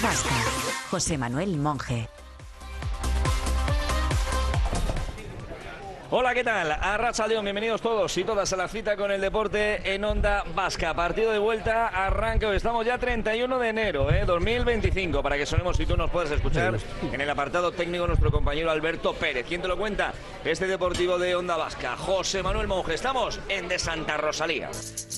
Vasca. José Manuel Monge. Hola, ¿qué tal? Arratsaldeon, bienvenidos todos y todas a la cita con el deporte en Onda Vasca. Partido de vuelta, arranque. Hoy estamos ya 31 de enero, 2025, para que sonemos y tú nos puedas escuchar en el apartado técnico nuestro compañero Alberto Pérez. ¿Quién te lo cuenta? Este deportivo de Onda Vasca, José Manuel Monge. Estamos en De Santa Rosalía.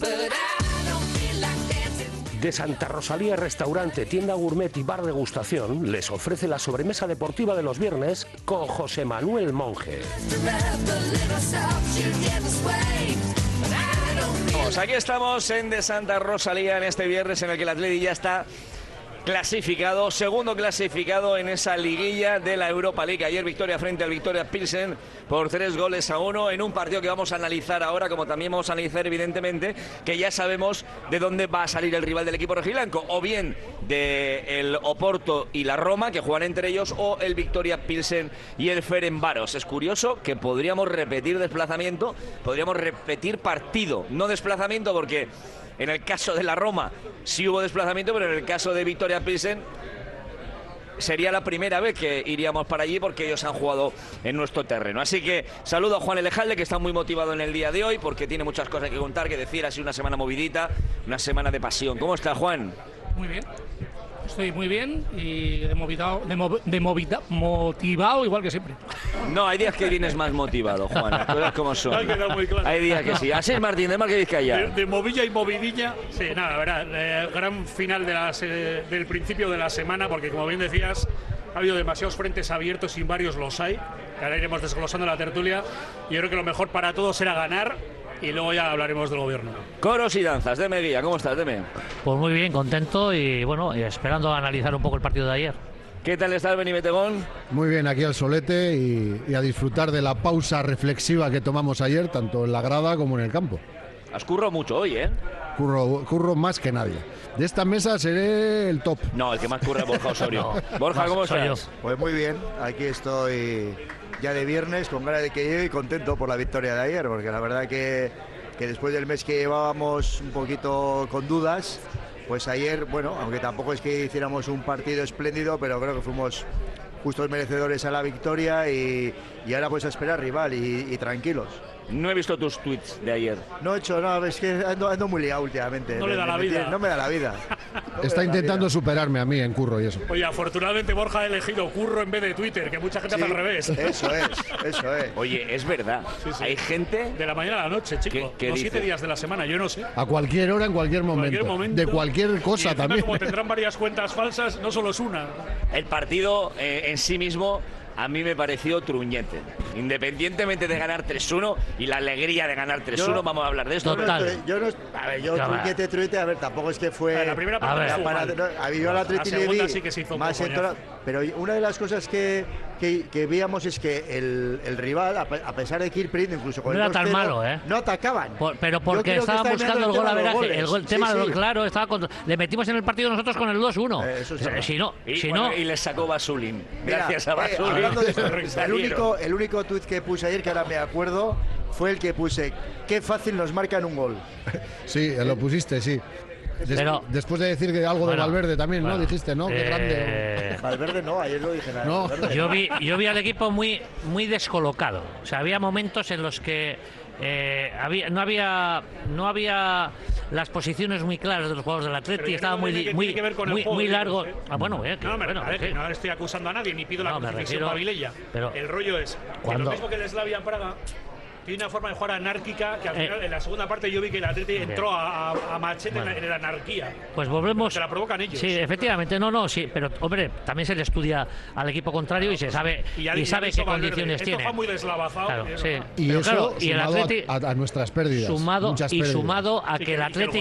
De Santa Rosalía Restaurante, tienda gourmet y bar degustación les ofrece la sobremesa deportiva de los viernes con José Manuel Monge. Pues aquí estamos en De Santa Rosalía en este viernes en el que el Atleti ya está clasificado, segundo clasificado en esa liguilla de la Europa League. Ayer victoria frente al Victoria Pilsen por 3-1 en un partido que vamos a analizar ahora, como también vamos a analizar evidentemente que ya sabemos de dónde va a salir el rival del equipo rojiblanco, o bien del Oporto y la Roma, que juegan entre ellos, o el Victoria Pilsen y el Ferencváros. Es curioso que podríamos repetir desplazamiento, podríamos repetir partido, no desplazamiento, porque en el caso de la Roma sí hubo desplazamiento, pero en el caso de Victoria Pilsen sería la primera vez que iríamos para allí, porque ellos han jugado en nuestro terreno. Así que saludo a Juan Elejalde, que está muy motivado en el día de hoy, porque tiene muchas cosas que contar, que decir. Ha sido una semana movidita, una semana de pasión. ¿Cómo está, Juan? Muy bien. Estoy muy bien y motivado igual que siempre. No, hay días que vienes más motivado, Juan, las cosas como son. Hay días que sí. Así es, Martín, de Marque Vizcaya. De movilla y movidilla. Sí, nada, la verdad, gran final del principio de la semana, porque como bien decías, ha habido demasiados frentes abiertos y varios los hay, que ahora iremos desglosando la tertulia. Yo creo que lo mejor para todos era ganar, y luego ya hablaremos del gobierno. Coros y danzas, Deme Guía, ¿cómo estás, Deme? Pues muy bien, contento y bueno, esperando analizar un poco el partido de ayer. ¿Qué tal estás, Beni Betegón? Muy bien, aquí al solete y a disfrutar de la pausa reflexiva que tomamos ayer, tanto en la grada como en el campo. Has currado mucho hoy, ¿eh? Curro más que nadie. De esta mesa seré el top. No, el que más curra es Borja Osorio. Borja, ¿cómo estás? Pues muy bien, aquí estoy ya de viernes, con ganas de que llegue y contento por la victoria de ayer, porque la verdad que después del mes que llevábamos un poquito con dudas, pues ayer, bueno, aunque tampoco es que hiciéramos un partido espléndido, pero creo que fuimos justos merecedores a la victoria y ahora pues a esperar rival y tranquilos. No he visto tus tweets de ayer. No he hecho nada, es que ando muy liado últimamente. No le da la vida. No me da la vida. Está intentando superarme a mí en curro y eso. Oye, afortunadamente Borja ha elegido curro en vez de Twitter, que mucha gente hace al revés. Eso es. Oye, es verdad. Sí. Hay gente... De la mañana a la noche, chico. Los 7 días de la semana, yo no sé. A cualquier hora, en cualquier momento. De cualquier cosa también. Como tendrán varias cuentas falsas, no solo es una. El partido en sí mismo a mí me pareció truñete. Independientemente de ganar 3-1 y la alegría de ganar 3-1, vamos a hablar de esto. Total. Yo truñete, a ver, tampoco es que fue... La primera parte había la Atleti la segunda sí que se hizo más pero una de las cosas que veíamos es que el rival, a pesar de que ir perdiendo incluso con no el 2-0, era tan malo, no atacaban. Pero porque estaban buscando el gol averaje. El tema, sí. Claro, le metimos en el partido nosotros con el 2-1. Si no, y les sacó Basulín. Gracias a Basulín. El único tuit que puse ayer, que ahora me acuerdo, fue el que puse: qué fácil nos marcan un gol. Sí, lo pusiste, sí. Después de decir que algo de Valverde también, ¿no? Dijiste, ¿no? Qué grande. Valverde no, ayer no dije nada. No. Yo vi al equipo muy descolocado. O sea, había momentos en los que no había las posiciones muy claras de los jugadores del Atleti, estaba muy largo. No estoy acusando a nadie ni pido la crucifixión pavilella. Pero el rollo es que lo mismo que el Slavia Praga tiene una forma de jugar anárquica que al final en la segunda parte yo vi que el Atleti entró a machete en la anarquía. Pues volvemos. Se la provocan ellos. Sí, efectivamente, sí, pero hombre, también se le estudia al equipo contrario y se sabe qué condiciones tiene. Esto fue muy deslavazado. Claro, sí. Y pero eso claro, y el Atleti a nuestras pérdidas. Sumado a que el Atleti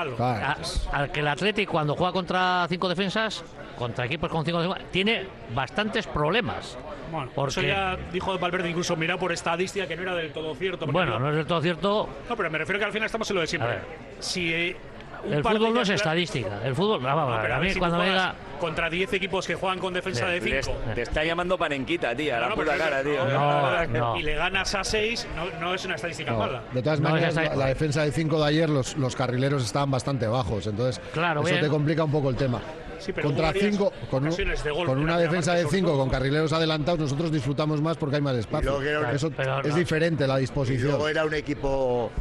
al que el Atleti cuando juega contra 5 defensas, contra equipos con 5 defensas, tiene bastantes problemas. Bueno, por eso ya dijo Valverde, incluso mira por estadística, que no era del todo cierto. Bueno, no es del todo cierto. No, pero me refiero que al final estamos en lo de siempre. Si el fútbol no es estadística. El fútbol, a mí cuando venga contra 10 equipos que juegan con defensa de 5. Te está llamando panenquita, tía, la puta cara, tío. No. Y le ganas a 6, no es una estadística mala. De todas maneras, la defensa de 5 de ayer, los carrileros estaban bastante bajos, entonces eso te complica un poco el tema. Sí, pero contra varias 5, con una defensa de 5, con carrileros adelantados, nosotros disfrutamos más porque hay más espacio. Eso es diferente la disposición. Y luego era un equipo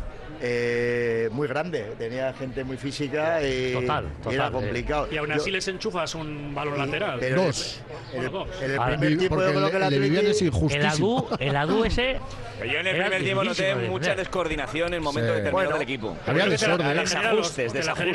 muy grande, tenía gente muy física y era complicado. Y aún así les enchufas un balón lateral. Dos. En el primer tiempo yo creo que el de Vivian es injustísimo. El Adu ese... Yo en el primer tiempo noté mucha descoordinación en momentos determinados del equipo. Había desorden. Desajustes.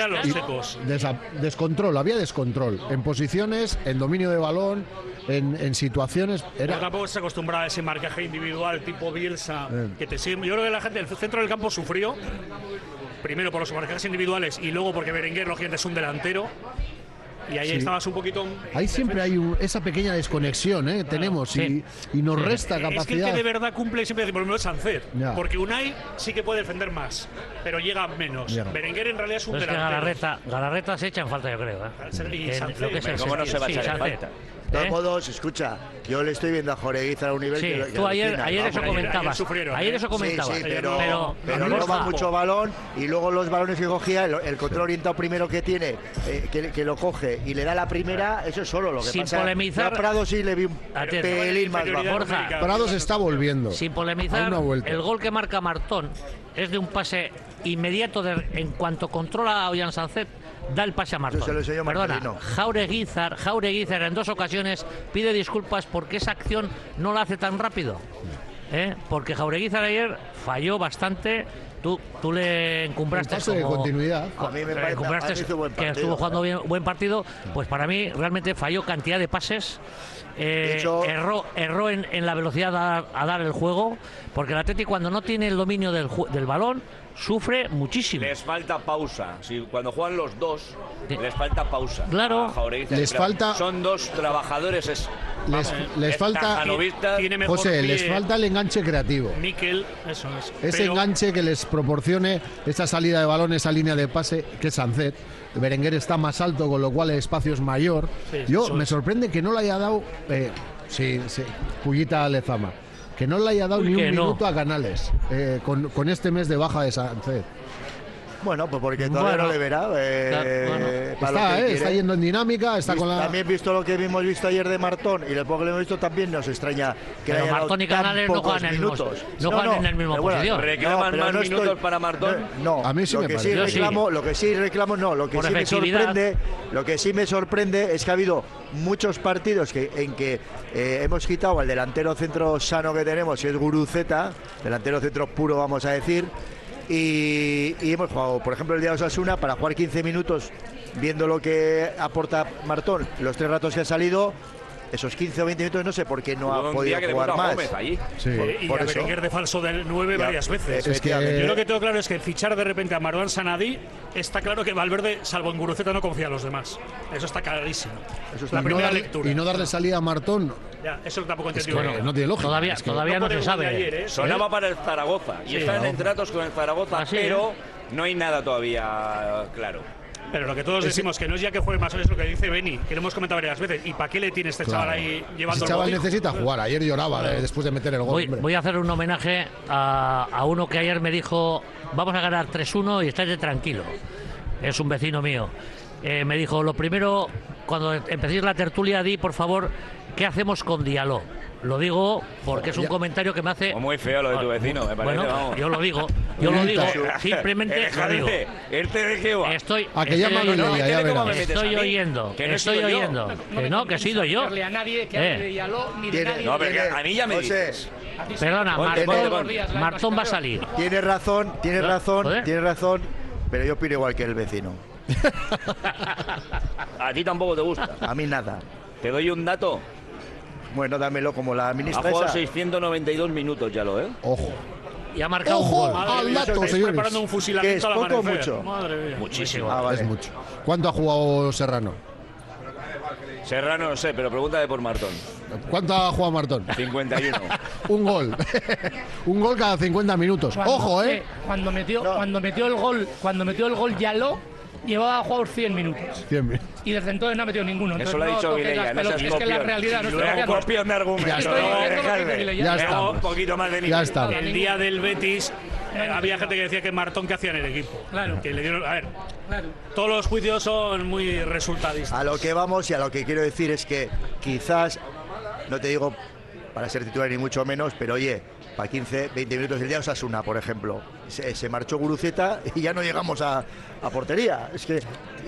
Descontrol, había descontrol. En posiciones, en dominio de balón, en situaciones. Pero tampoco se acostumbraba a ese marcaje individual tipo Bielsa. Que te sigue. Yo creo que la gente del centro del campo sufrió. Primero por los marcajes individuales y luego porque Berenguer, lógicamente, es un delantero. Y ahí estabas un poquito... Ahí siempre hay esa pequeña desconexión, tenemos, y nos resta capacidad. Es que el que de verdad cumple siempre, por ejemplo, es Sancet. Porque Unai sí que puede defender más, pero llega menos. Berenguer en realidad es un delantero. Galarreta se echa en falta, yo creo. Y Sancet, ¿cómo no se va a echar en falta? De todos modos, escucha, yo le estoy viendo a Jaureguizar a un nivel que tú ayer eso comentabas. Ayer eso comentabas. Sí, pero roba mucho balón y luego los balones que cogía, el control orientado primero que tiene, que lo coge y le da la primera, eso es solo lo que sin pasa. Polemizar, a Prado sí le vi un pelín más bajo. Prado se está volviendo. Sin polemizar, el gol que marca Martón es de un pase inmediato en cuanto controla a Ollán Sancet. Da el pase a Martón. Perdona, Jaureguizar en 2 ocasiones pide disculpas porque esa acción no la hace tan rápido. Porque Jaureguizar ayer falló bastante. Tú le encumbraste de continuidad. A mí me parece que estuvo jugando buen partido. Pues para mí realmente falló cantidad de pases. Erró en la velocidad a dar el juego, porque el Atleti cuando no tiene el dominio del balón sufre muchísimo. Les falta pausa. Cuando juegan los dos, les falta pausa. Claro. Les falta. Son dos trabajadores. Les falta. José, les falta el enganche creativo. Mikel, eso es. Ese enganche que les proporcione esa salida de balón, esa línea de pase, que es Sancet. Berenguer está más alto, con lo cual el espacio es mayor. Me sorprende que no le haya dado. Pullita a Lezama. Que no le haya dado ni un minuto a Canales con este mes de baja de Sancet. Bueno, pues porque todavía no le verá. Está yendo en dinámica, está con la... También visto lo que hemos visto ayer de Martón y lo poco que hemos visto también nos extraña que pero Martón y Canales no juegan en el mismo posición. ¿Reclaman más minutos para Martón? No, a mí sí me parece. Lo que sí me sorprende es que ha habido muchos partidos en que hemos quitado al delantero centro sano que tenemos, que es Guruceta, delantero centro puro, vamos a decir. Y hemos jugado, por ejemplo, el día de Osasuna para jugar 15 minutos viendo lo que aporta Martón, los 3 ratos que ha salido, esos 15 o 20 minutos no sé por qué no ha podido jugar más. Y a Berenguer de falso del 9 varias veces. Es que yo lo que tengo claro es que fichar de repente a Marwan Sanadí, está claro que Valverde, salvo en Guruceta, no confía en los demás. Eso está clarísimo. Eso es la primera lectura. Y no darle salida a Martón. Ya, eso tampoco he entendido. Bueno, no tiene lógica. Todavía no se sabe. Ayer, Sonaba para el Zaragoza y están en tratos con el Zaragoza, pero no hay nada todavía claro. Pero lo que todos decimos, que no es ya que juegue más, es lo que dice Beni, que lo hemos comentado varias veces. ¿Y para qué le tiene este chaval ahí llevando el chaval necesita jugar. Ayer lloraba después de meter el gol. Voy a hacer un homenaje a uno que ayer me dijo: vamos a ganar 3-1 y estate tranquilo. Es un vecino mío. Me dijo: lo primero, cuando empecéis la tertulia, di por favor, ¿qué hacemos con Diallo? Lo digo porque es un comentario que me hace... Muy feo lo de tu vecino, me parece. Bueno, vamos. yo lo digo, simplemente lo digo. ¿De qué va? Estoy oyendo, que no, que he sido yo. A nadie que hable de Diallo ni de nadie. No, pero a mí ya me dices. Perdona, Martón va a salir. Tiene razón, pero yo opino igual que el vecino. A ti tampoco te gusta. A mí nada. Te doy un dato. Bueno, dámelo como la ministra. Ha jugado 692 minutos ya Ojo. Y ha marcado un gol. Al dato, señores. Preparando un fusilamiento ¿Es poco o mucho? Madre mía. Muchísimo. Vale. Es mucho. ¿Cuánto ha jugado Serrano? Serrano no sé, pero pregúntale por Martón. ¿Cuánto ha jugado Martón? 51. Un gol. Un gol cada 50 minutos. Ojo, Cuando metió el gol Diallo, llevaba jugados 100 minutos. 100 minutos. Y desde entonces no ha metido ninguno. Eso Entonces, lo ha no dicho toques Vilella, las no seas pelotas. Es que la copión. realidad no Luego está copión de argumento. Ya Estoy diciendo lo que dice Vilella. Ya Luego estamos. un poquito más de nivel. Ya está. El día del Betis había gente que decía que Martón que hacía en el equipo. Claro. Que le dieron, a ver, Claro. todos los juicios son muy resultadistas. A lo que vamos y a lo que quiero decir es que quizás, no te digo para ser titular ni mucho menos, pero oye, para 15, 20 minutos del día Osasuna, por ejemplo, se marchó Guruceta y ya no llegamos a portería. Es que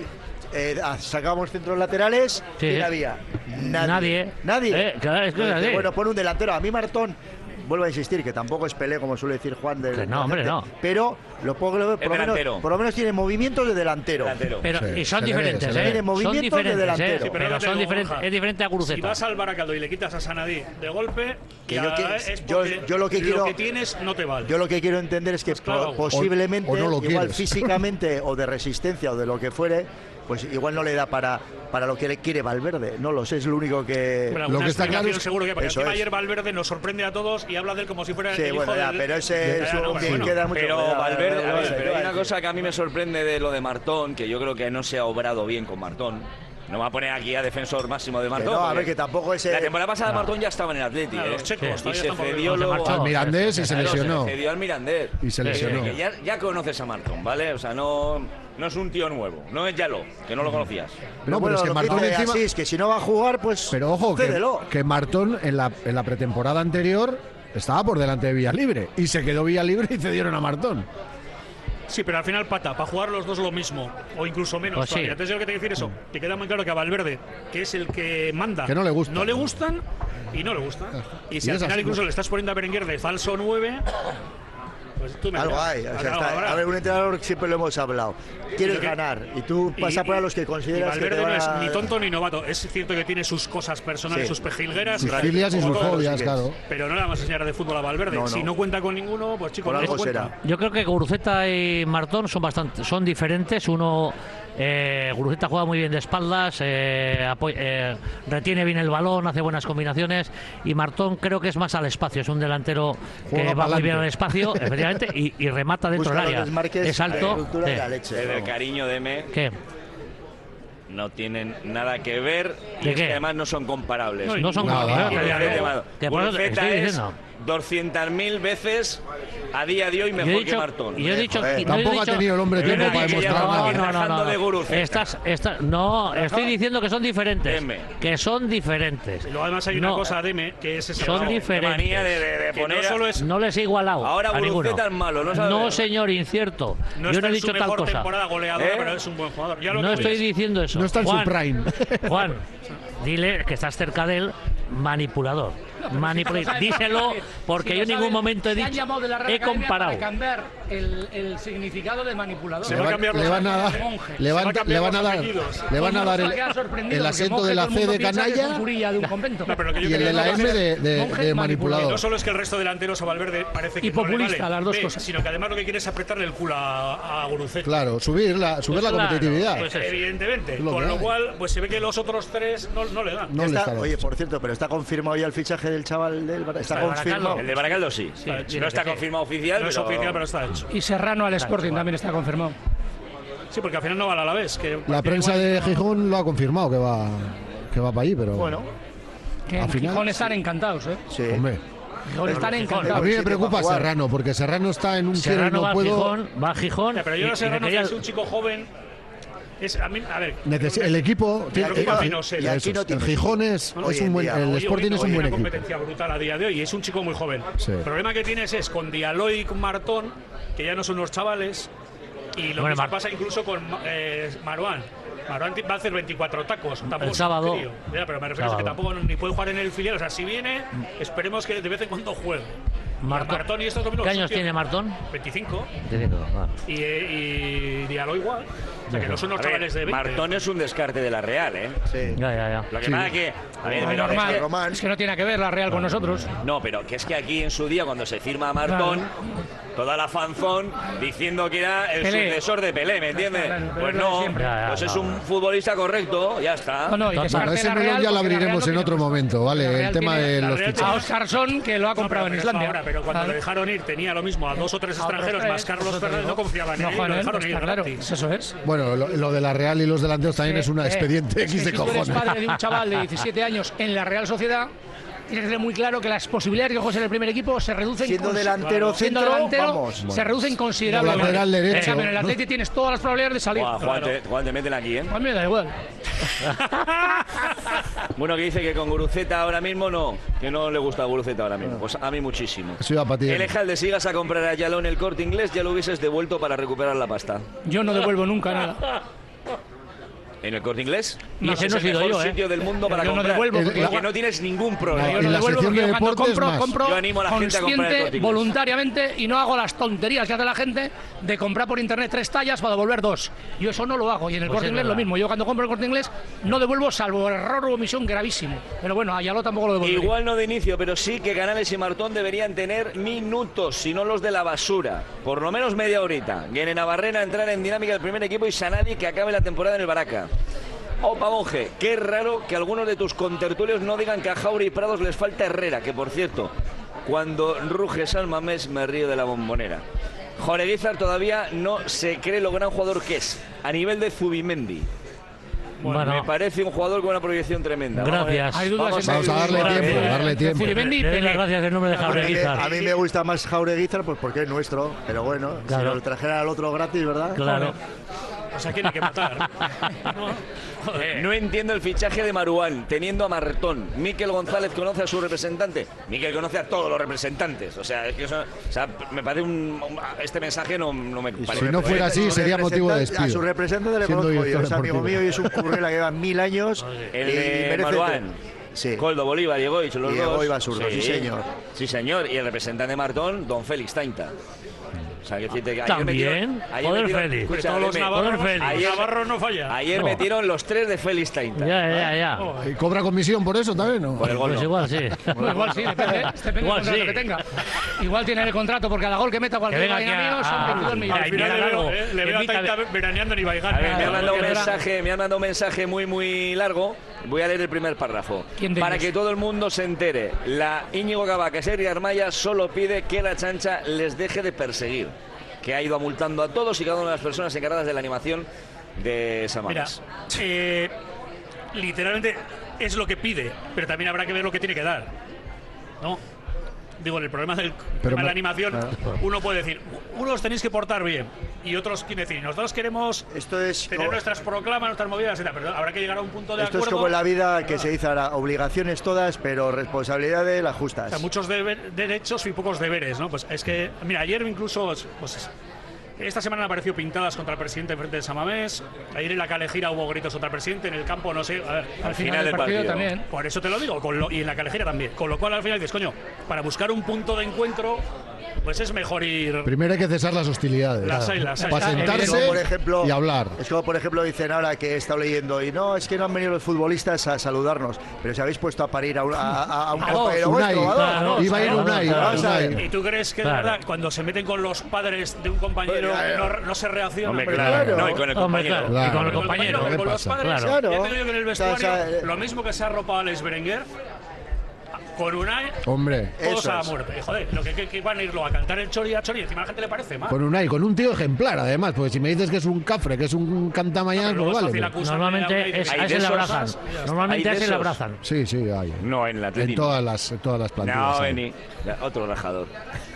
sacábamos centros laterales Sí. y no había nadie. Claro, es que es así. Bueno, pon un delantero. A mí Martón, vuelvo a insistir, que tampoco es Pelé, como suele decir Juan. Que no, hombre, no. Pero lo poco que lo veo, delantero. por lo menos tiene movimientos de delantero. Pero Sí, y son se le ve, diferentes, se le ve. Tiene Son movimientos de diferentes, delantero. Sí, pero pero no te son digo, diferentes. Borja, Es diferente a Si Guruceta. vas al Baracaldo y le quitas a Sanadí de golpe, Que ya yo quiero- es yo- porque yo lo que quiero- tienes no te vale. Yo lo que quiero entender es que claro. posiblemente, O no lo igual quieres. físicamente o de resistencia o de lo que fuere, pues igual no le da para lo que le quiere Valverde. No lo sé, es lo único que... Pero Lo alguna que está claro explicación es- seguro que porque Eso encima es. ayer Valverde nos sorprende a todos y habla de él como si fuera Sí, el hijo bueno, ya, del- pero ese es Ya, no, un pero bueno. queda mucho. Pero ya, Valverde, ya, a ver, ya, pero hay ya, una cosa que a mí me sorprende de lo de Martón, que yo creo que no se ha obrado bien con Martón. No me voy a poner aquí a defensor máximo de que Martón. no, a ver, porque que tampoco es... la temporada pasada Martón ya estaba en el Atleti, Claro, los checos, y todavía se están por cedió ver. luego marchó. Al Mirandés y se Claro, lesionó. Se cedió al Mirandés. Y se lesionó. Que ya conoces a Martón, ¿vale? O sea, no es un tío nuevo. No es Yalo, que no lo conocías. No, bueno, pero es que lo Martón dice encima... Asís, que si no va a jugar, pues Pero ojo, cédelo. que Martón en la pretemporada anterior estaba por delante de Villalibre. Y se quedó Villalibre y cedieron a Martón. Sí, pero al final para jugar los dos lo mismo, o incluso menos. Pues sí. todavía. Entonces yo lo que te quiero decir eso, que queda muy claro que a Valverde, que es el que manda, Que no le gusta. no le gustan y no le gustan. Y si Y al es final así. incluso le estás poniendo a Berenguer de falso 9, pues tú me Algo dirás. hay. O sea, Algo habrá. a ver, un entrenador que siempre lo hemos hablado. Quieres Y que- ganar y tú vas a por a los que y consideras que te Valverde van no a... es ni tonto ni novato. Es cierto que tiene sus cosas personales, Sí. sus pejilgueras, Sus claro, filias y como sus todos, fobias, sí que claro. pero no le vamos a enseñar de fútbol a Valverde. No, no. Si no cuenta con ninguno, pues chicos, Por no algo cuenta. será. Yo creo que Guruceta y Martón son diferentes. Uno, Guruceta juega muy bien de espaldas, retiene bien el balón, hace buenas combinaciones. Y Martón creo que es más al espacio. Es un delantero Juega que va muy pa'lante. bien al espacio, efectivamente, y remata dentro Busca del los área. desmarques, Es la alto. cultura Sí. de la leche. Desde el vamos. cariño de M ¿Qué? no tienen nada que ver y ¿De es qué? que además no son comparables. No son Nada. comparables. Que por eso te Guruceta estoy es diciendo. 200.000 veces a día de hoy Yo mejor he que dicho, Martón. yo he dicho, Joder. no he Tampoco ha dicho- tenido el hombre Pero tiempo nadie para que demostrar lleva nada. aquí rajando de Guruceta. Estoy diciendo que son diferentes. Deme. Que son diferentes. Y luego además hay una cosa, Deme, que es esa Son bravo. diferentes. manía de Que poner no solo es No les he igualado. Ahora a ninguno. Guruceta es malo, ¿no sabes? No, señor, incierto. No Yo está no he en dicho su tal mejor cosa. temporada goleadora, ¿Eh? pero es un buen jugador. Ya lo No que estoy voy es- diciendo eso. No está en su prime. Juan, dile que estás cerca de él, manipulador. Díselo, porque yo en ningún momento he Se han dicho. llamado de la Real He Academia comparado. para cambiar el significado de manipulador. Se va a cambiar Le van a dar, Monje. le van, Se va a cambiar le van a los dar, apellidos. le van a dar Se ha quedado sorprendido el porque asiento monje de la todo el C mundo de piensa que es un canalla curilla de un convento. No, pero lo que yo y el quería de la decir M es- de Monje manipulador. No solo es que el resto de delanteros a Valverde parece que Y no le populista, vale, las dos B, cosas. sino que además lo que quiere es apretarle el culo a Guruceta. Claro, subir la Claro, competitividad. pues eso. Evidentemente. Es lo Con que lo hay. cual, pues se ve que los otros tres no le dan. No Ya le está- está dando. oye, por cierto, pero está confirmado ya el fichaje del chaval del Está Baracaldo. confirmado. El de Baracaldo sí. Sí, no dice está que sí. confirmado oficial, No es oficial, pero está hecho. Y Serrano al Sporting también está confirmado. Sí, porque al final no va a la vez. Que La prensa de Gijón lo ha confirmado que va para allí, pero Bueno, Que en Al final, Gijón están encantados, ¿eh? sí. hombre, Gijón están a encantados. mí me sitio preocupa para jugar. Serrano, porque Serrano está en un quiero y Serrano va no a puedo. Gijón, va a Gijón. Ya, pero yo y- no y sé, me Serrano, quería- que es un chico joven. A ver. El equipo Me preocupa menos él. Y aquí eso no es. tiene- El Gijón es Hoy un en buen, día. el Hoy Sporting es un buen una equipo. competencia brutal a día de hoy y es un chico muy joven. Sí. El problema que tienes es con Diallo y con Martón, que ya no son unos chavales, y lo Bueno, mismo Mar- pasa incluso con Marouane. Marouane va a hacer 24 tacos. Tampoco El es sábado. un crío. Ya, pero me refiero a que Sábado. tampoco ni puede jugar en el filial. O sea, si viene, esperemos que de vez en cuando juegue. Martón y estos dos ¿Qué años tiene Martón? 25. 25, vale. Y Diallo igual. O sea, que no son unos A ver, chavales de 20. Martón es un descarte de la Real, ¿eh? Sí. Ya. Lo que Sí. pasa es que... A ver, Es pero normal. es que- Román. Es que no tiene que ver la Real con nosotros. no, pero que es que aquí en su día, cuando se firma a Martón, toda la fanzón diciendo que era el Pelé. sucesor de Pelé, ¿me entiendes? Claro, pero Pues es lo de no, siempre. pues es un futbolista correcto, ya está. No, y que se Bueno, parte ese la melón Real, ya lo porque la abriremos Real en no otro tiene- momento, La ¿vale? Real El tema tiene- de la los Real fichajes. A Oscarsson, que lo ha comprado en Pero Islandia. ahora, pero cuando Claro. le dejaron ir tenía lo mismo a 2 o 3 A otros extranjeros, tres, más Carlos eso te Ferrer, digo. no confiaban en No, él, y Juan, lo dejaron está ir claro, gratis. eso es. Bueno, lo de la Real y los delanteros también es un expediente Es que X de si tú eres cojones. padre de un chaval de 17 años en la Real Sociedad, tienes que tener muy claro que las posibilidades de que juegues en el primer equipo se reducen. Siendo delantero siendo centro, delantero, vamos. se reducen considerablemente. Lateral derecho. En cambio, en el Atleti tienes todas las probabilidades de salir. Buah, Juan, te meten aquí, ¿eh? A mí me da igual. Bueno, que dice que con Guruceta ahora mismo no, que no le gusta a Guruceta ahora mismo. Pues a mí muchísimo. Eso iba para ti. El Ejalde, si sigas a comprar a Yaló en el Corte Inglés, ya lo hubieses devuelto para recuperar la pasta. Yo no devuelvo nunca nada. ¿En el Corte Inglés? Y ese es no el he sido mejor yo, sitio del mundo para Yo no comprar. devuelvo, porque porque igual- no tienes ningún problema. Yo en no la devuelvo sección porque de yo cuando deportes más. compro Yo animo a la gente a comprar el consciente, Corte Inglés. voluntariamente, y no hago las tonterías que hace la gente de comprar por internet 3 tallas para devolver 2. Yo eso no lo hago. Y en el Pues Corte es Inglés lo verdad. mismo. Yo cuando compro el Corte Inglés no devuelvo, salvo error o omisión gravísimo. Pero bueno, a Yaló tampoco lo devuelvo. Igual no de inicio, pero sí que Canales y Martón deberían tener minutos, si no los de la basura. Por lo menos media horita. Viene Navarrena a entrar en dinámica del primer equipo y Sanadi que acabe la temporada en el Baraca. Opa, Monje, qué raro que algunos de tus contertulios no digan que a Jauri y Prados les falta Herrera, que por cierto, cuando ruge Salmamés me río de la Bombonera. Joreguizar todavía no se cree lo gran jugador que es, a nivel de Zubimendi. Bueno, Me parece un jugador con una proyección tremenda. Vamos a ver. gracias. Hay dudas Vamos en Vamos a darle el- tiempo, darle tiempo. Zubimendi, Le doy las Pelé. gracias en nombre de Jaureguizar. A mí me gusta más Jaureguizar pues porque es nuestro, pero bueno, Claro. si nos trajera al otro gratis, ¿verdad? Claro. O sea, ¿quién hay que matar? Joder. No entiendo el fichaje de Maruán, teniendo a Martón. Miquel González conoce a su representante. Miquel conoce a todos los representantes. O sea, es que eso, o sea, me parece este mensaje no me parece. Si no fuera así, Su sería motivo de representante- A su despido. representante le Siendo conozco yo, director es amigo deportivo. mío y es un currela que lleva 1000 años. El y de merece- Maruán. Sí. Coldo, Bolívar, Diegoich, los Diego dos. Ibasurdo, sí, señor. Sí, señor. Y el representante de Martón, don Félix Tainta. O sea, que decirte que También. Joder, Félix. escucha, Todos los dime, navarros, Félix. los navarros no fallan. ayer No. metieron los 3 de Félix Tainta. Ya. ¿Y cobra comisión por eso también, no? Por el gol. Pues no. igual sí. Bueno, igual sí, depende del Igual contrato sí. que tenga. Igual tiene el contrato por cada gol que meta Que cualquier venga aquí amigo, son 22 Al millones. final le veo, le veo a Invítame. Taita veraneando en Ibaigán. A ver, me ha mandado un que verá. mensaje, muy largo. Voy a leer el primer párrafo. ¿Quién de Para ellos? que todo el mundo se entere, la Íñigo Cavaca, Sergio Armaya solo pide que la chancha les deje de perseguir, que ha ido multando a todos y cada una de las personas encargadas de la animación de Mira, Samanas. literalmente es lo que pide, pero también habrá que ver lo que tiene que dar. ¿No? Digo, en el problema de la animación, uno puede decir, unos tenéis que portar bien y otros quieren decir, nosotros queremos Esto es tener como- nuestras proclamas, nuestras movidas, etc. Pero habrá que llegar a un punto de Esto es acuerdo. como en la vida que se dice ahora, obligaciones todas, pero responsabilidades las O justas. sea, muchos derechos y pocos deberes, ¿no? Pues es que, mira, ayer incluso, pues esta semana han aparecido pintadas contra el presidente frente de Samamés. Ayer en la Calejira hubo gritos contra el presidente, en el campo, no sé. A ver, Al final del partido también. por eso te lo digo, y en la Calejira también. Con lo cual al final dices, coño, para buscar un punto de encuentro, pues es mejor ir. Primero hay que cesar las hostilidades. Las hay, las hay. Para Es como, sentarse por ejemplo, y hablar. Es como, por ejemplo, dicen ahora que he estado leyendo y no, es que no han venido los futbolistas a saludarnos, pero si habéis puesto a parir a un compañero Unai, vuestro, a dos. claro, iba a ir claro, Unai. Vamos a ver. ¿Y tú crees que Claro. de verdad, cuando se meten con los padres de un compañero, no se reacciona? Hombre, Hombre, claro. claro. No, y con el Hombre, compañero. claro. Y con el Con compañero. pero ¿qué con los pasa? padres, Claro. ya te digo que en el O sea, vestuario, lo mismo que se ha arropado a Alex Berenguer, con Unai, Hombre, todos Eso a es. muerte. Joder, lo que van a irlo a cantar el chori a chori, encima a la gente le parece mal. con Unai, con un tío ejemplar además, porque si me dices que es un cafre, que es un cantamañán, Pero pues luego es vale. fácil pero- acusarle a Unai Normalmente de- es, Hay a de ese le esos, abrazan. Normalmente a hay de ese le esos. abrazan. Sí, sí, hay. No, en la En Atlético. todas las plantillas. No, hay. Beni. Otro rajador.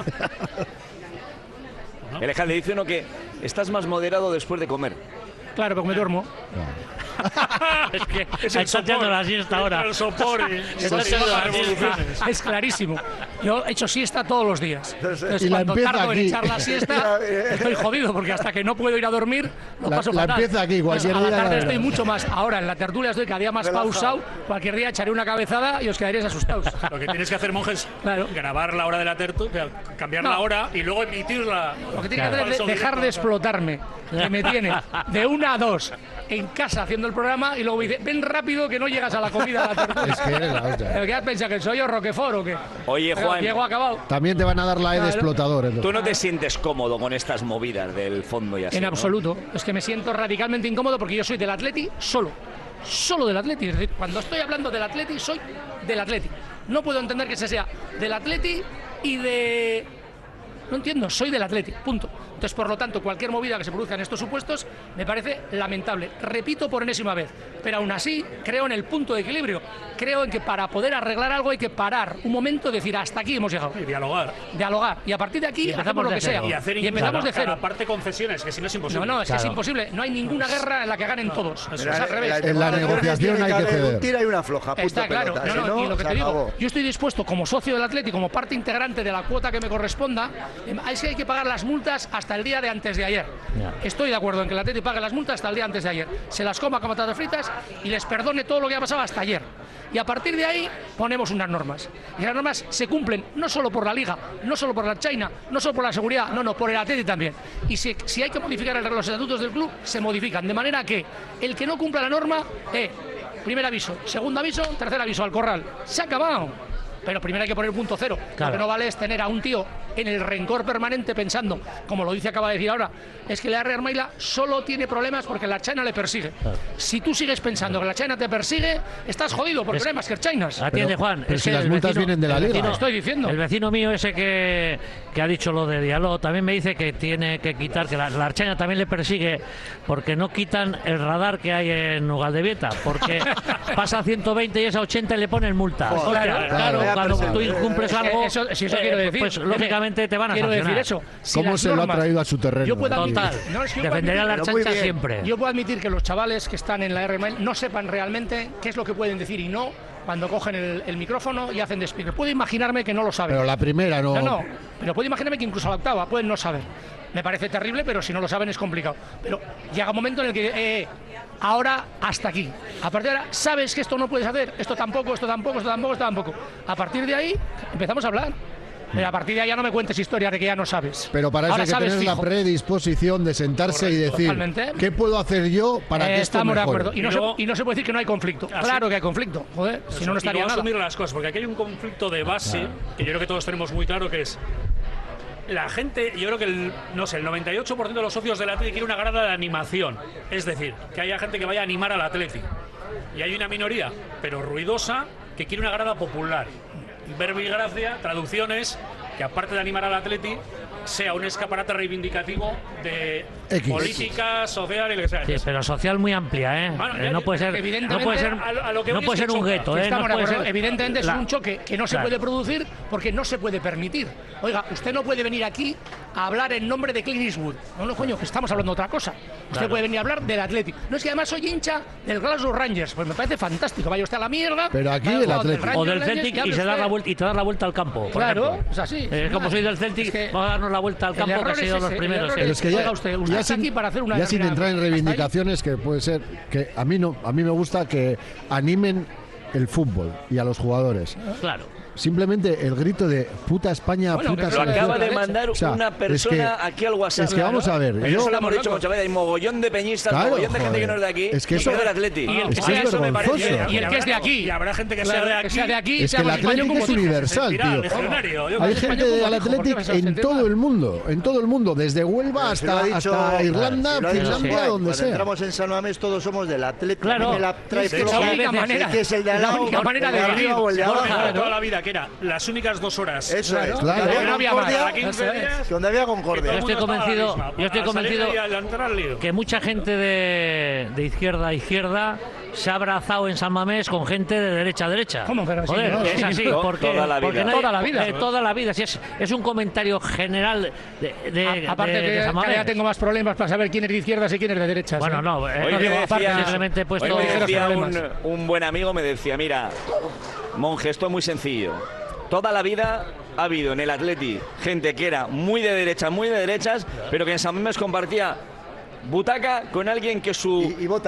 El Ejal le dice uno que estás más moderado después de comer. Claro, porque me duermo. Es que Es el está echando sopor. la siesta ahora. El sopor y Está echando la siesta. Es clarísimo. Yo he hecho siesta todos los días. Entonces, Y la cuando empieza tardo en aquí. echar la siesta, estoy jodido, porque hasta que no puedo ir a dormir, lo La- paso la fatal. empieza aquí, cualquier A la día ya tarde verás. estoy mucho más. Ahora, en la tertulia estoy cada día más Relajado. pausado. Cualquier día echaré una cabezada y os quedaréis asustados. Lo que tienes que hacer, monjes, Claro. grabar la hora de la tertulia, cambiar No. la hora y luego emitirla. Lo que tiene que Claro. hacer es dejar de explotarme, que me tiene de 1 a 2 en casa haciendo el programa comida y luego dice, ven rápido que no llegas a la comida de la tertulia. Es que eres la hostia. ¿Qué has pensado? ¿Que soy yo Roquefort o qué? Oye, Juan, Llego acabado. También te van a dar la E de explotador. entonces. ¿tú no te sientes cómodo con estas movidas del fondo y así? En ¿no? absoluto. Es que me siento radicalmente incómodo porque yo soy del Atleti solo del Atleti. Es decir, cuando estoy hablando del Atleti, soy del Atleti. No puedo entender que se sea del Atleti y de... No entiendo, soy del Atleti, punto. Entonces, por lo tanto, cualquier movida que se produzca en estos supuestos me parece lamentable. Repito por enésima vez, pero aún así creo en el punto de equilibrio. Creo en que para poder arreglar algo hay que parar un momento y decir, hasta aquí hemos llegado. Y dialogar. Y a partir de aquí hacemos lo que sea. Y hacer empezamos de cero. Aparte concesiones, que si no es imposible. No, es que es imposible. No hay ninguna guerra en la que ganen todos. Es al revés. En la negociación hay que ceder. Un tira y una floja. Está claro. Y lo que te digo, yo estoy dispuesto como socio del Atleti, como parte integrante de la cuota que me corresponda, es que hay que pagar las multas hasta el día de antes de ayer. Estoy de acuerdo en que el Atleti pague las multas hasta el día antes de ayer. Se las coma con patatas fritas y les perdone todo lo que ha pasado hasta ayer. Y a partir de ahí ponemos unas normas. Y las normas se cumplen no solo por la Liga, no solo por la China, no solo por la seguridad, no, por el Atleti también. Y si hay que modificar los estatutos del club, se modifican. De manera que el que no cumpla la norma, primer aviso, segundo aviso, tercer aviso, al corral. Se ha acabado. Pero primero hay que poner punto cero. Lo que no vale es tener a un tío en el rencor permanente pensando, como lo dice, acaba de decir ahora, es que la R. Armaila solo tiene problemas porque la China le persigue. Si tú sigues pensando que la China te persigue, estás jodido porque no hay más que Chinas. Atiende, Juan. Pero si las multas vienen de la Liga. Lo estoy diciendo. El vecino mío ese que ha dicho lo de Diallo también me dice que tiene que quitar, que la Archaina también le persigue porque no quitan el radar que hay en Ugaldebieta, porque pasa a 120 y es a 80 y le ponen multa. Claro, cuando tú incumples algo, si eso quiero decir, pues lógicamente te van a quiero sancionar. decir eso. Si ¿Cómo se lo ha traído a su terreno? Yo puedo admitir, Total. Defenderé a la Archaina siempre. Yo puedo admitir que los chavales que están en la RML no sepan realmente qué es lo que pueden decir y no cuando cogen el micrófono y hacen de speaker. Puedo imaginarme que no lo saben. Pero la primera no. No, pero puedo imaginarme que incluso la octava pueden no saber. Me parece terrible, pero si no lo saben es complicado. Pero llega un momento en el que ahora hasta aquí. A partir de ahora sabes que esto no puedes hacer, esto tampoco, esto tampoco, esto tampoco, esto tampoco. A partir de ahí empezamos a hablar. Pero a partir de ahí ya no me cuentes historias de que ya no sabes. Pero para eso ahora hay que tener la predisposición de sentarse y decir, totalmente. ¿qué puedo hacer yo para que esto estamos mejore? de acuerdo. Y no se puede decir que no hay conflicto. Claro que hay conflicto. Joder, si no estaría nada. Asumir las cosas, porque aquí hay un conflicto de base que yo creo que todos tenemos muy claro, que es la gente. Yo creo que el 98% de los socios del Atleti quiere una grada de animación, es decir, que haya gente que vaya a animar al Atleti, y hay una minoría, pero ruidosa, que quiere una grada popular. Verbo y gracia, traducciones, que aparte de animar al Atleti, sea un escaparate reivindicativo de política, social y lo que sea. Sí, pero social muy amplia, ¿eh? Bueno, no puede ser, no puede ser un gueto, ¿eh? Estamos No puede de acuerdo. ser, Evidentemente es un choque que no se puede producir porque no se puede permitir. Oiga, usted no puede venir aquí a hablar en nombre de Clint Eastwood. No, coño, que estamos hablando de otra cosa. Usted puede venir a hablar del Atleti. No, es que además soy hincha del Glasgow Rangers. Pues me parece fantástico. Vaya usted a la mierda. Pero aquí del Atleti. O del Celtic y se da la vuelta, y te das la vuelta al campo. Claro, es así. Como soy del Celtic, vamos a darnos la vuelta al campo, que ha sido los primeros. Pero es que usted está aquí para hacer una. Ya sin entrar en reivindicaciones, que puede ser que a mí me gusta que animen el fútbol y a los jugadores. Claro. Simplemente el grito de puta España, puta Lo acaba de mandar una persona aquí al WhatsApp. Es que vamos a ver. Eso lo hemos dicho muchas veces. Hay mogollón de peñistas, mogollón de gente que no es de aquí. Es que eso es del Atleti. Y el que sea eso me parece. Y el que es de aquí. Y habrá gente que sea de aquí. Es que el Atlético es universal, tío. Hay gente del Atlético en todo el mundo. En todo el mundo. Desde Huelva hasta Irlanda, Finlandia, donde sea. Entramos en San Mamés, todos somos del Atlético. Claro. Es la única manera. Que es el de al lado. La única manera de vivir. Toda la vida, que era las únicas 2 horas. Eso es. Claro. No había concordia. Donde había concordia. Yo estoy convencido que mucha gente de izquierda a izquierda se ha abrazado en San Mamés con gente de derecha a derecha. ¿Cómo? Pero joder, sí, es así. Porque toda la vida. Toda la vida. Si es un comentario general aparte de que San Mamés. ya tengo más problemas para saber quién es de izquierdas y quién es de derechas. Bueno, no. Simplemente he puesto. Hoy me decía un buen amigo, me decía, mira, monje, esto es muy sencillo. Toda la vida ha habido en el Atleti gente que era muy de derechas, pero que en San Mamés compartía butaca con alguien que su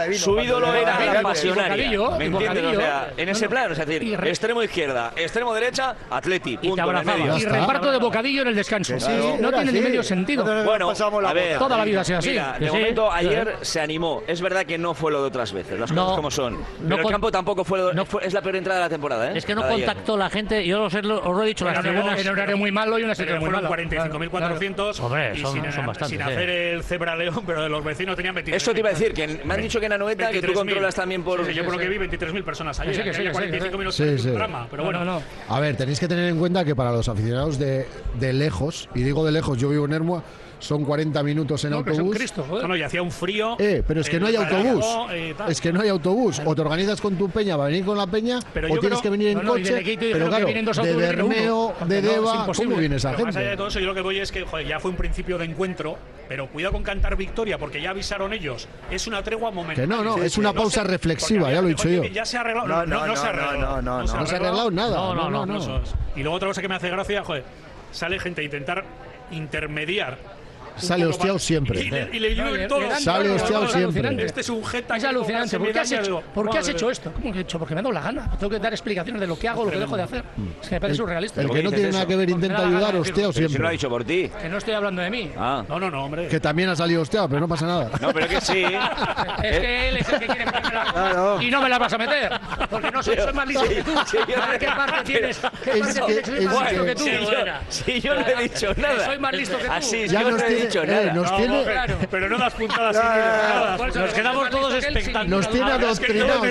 ídolo era apasionario. ¿Me entiendes? O sea, en ese plan, es decir, extremo izquierda, extremo derecha, Atleti, punto, en el medio. Y reparto de bocadillo en el descanso. No tiene ni medio sentido. Bueno, a ver, toda la vida ha sido así. Mira, de momento ayer se animó. Es verdad que no fue lo de otras veces, las cosas como son. Pero el campo tampoco fue lo es la peor entrada de la temporada, ¿eh? Es que no contactó la gente, yo os lo he dicho, las tribunas. En horario muy malo y una serie muy mala. 45.400. Hombre, son bastantes. Sin hacer el Cebra León, pero de los vecinos tenían 23.000. Eso te iba a decir, que me han dicho que en Anoeta, que tú controlas también por... Sí, yo por lo que vi, 23.000 personas ayer. Sí, 45.000 drama, pero bueno. A ver, tenéis que tener en cuenta que para los aficionados de lejos, y digo de lejos, yo vivo en Hermua, son 40 minutos en autobús. No, y hacía un frío. Pero es que no hay autobús. Es que no hay autobús. O te organizas con tu peña para venir con la peña, o tienes que venir en coche. Pero claro, de Bermeo, de Deva, ¿cómo viene esa gente? Más allá de todo eso, yo lo que voy es que ya fue un principio de encuentro, pero cuidado con cantar victoria, porque ya avisaron ellos. Es una tregua momentánea. Que no, es una pausa reflexiva, ya lo he dicho yo. Ya se ha arreglado. No se ha arreglado. No se ha arreglado nada. No. Y luego otra cosa que me hace gracia, sale gente a intentar intermediar. Sale hostiado siempre. Y le llueven todos. Sale hostiado siempre. Este es un jeta. Es alucinante. ¿Por qué has hecho esto? ¿Cómo que he hecho? Porque me ha dado la gana. Tengo que dar explicaciones de lo que hago, lo que dejo de hacer. Es que me parece surrealista. El que no tiene nada que ver intenta ayudar, hostiado siempre. Si lo ha dicho por ti. Que no estoy hablando de mí. Ah. No, hombre. Que también ha salido hostiado, pero no pasa nada. No, pero que sí. Es que él es el que quiere meterme la... Y no me la vas a meter. Porque no soy más listo que tú. ¿Qué parte tienes? ¿Qué parte tienes? Soy más listo que tú. Si yo no he dicho nada. Soy más listo que tú. Así, yo no he dicho nada. Pero no das puntadas. Nos quedamos todos expectantes. Nos tiene adoctrinados.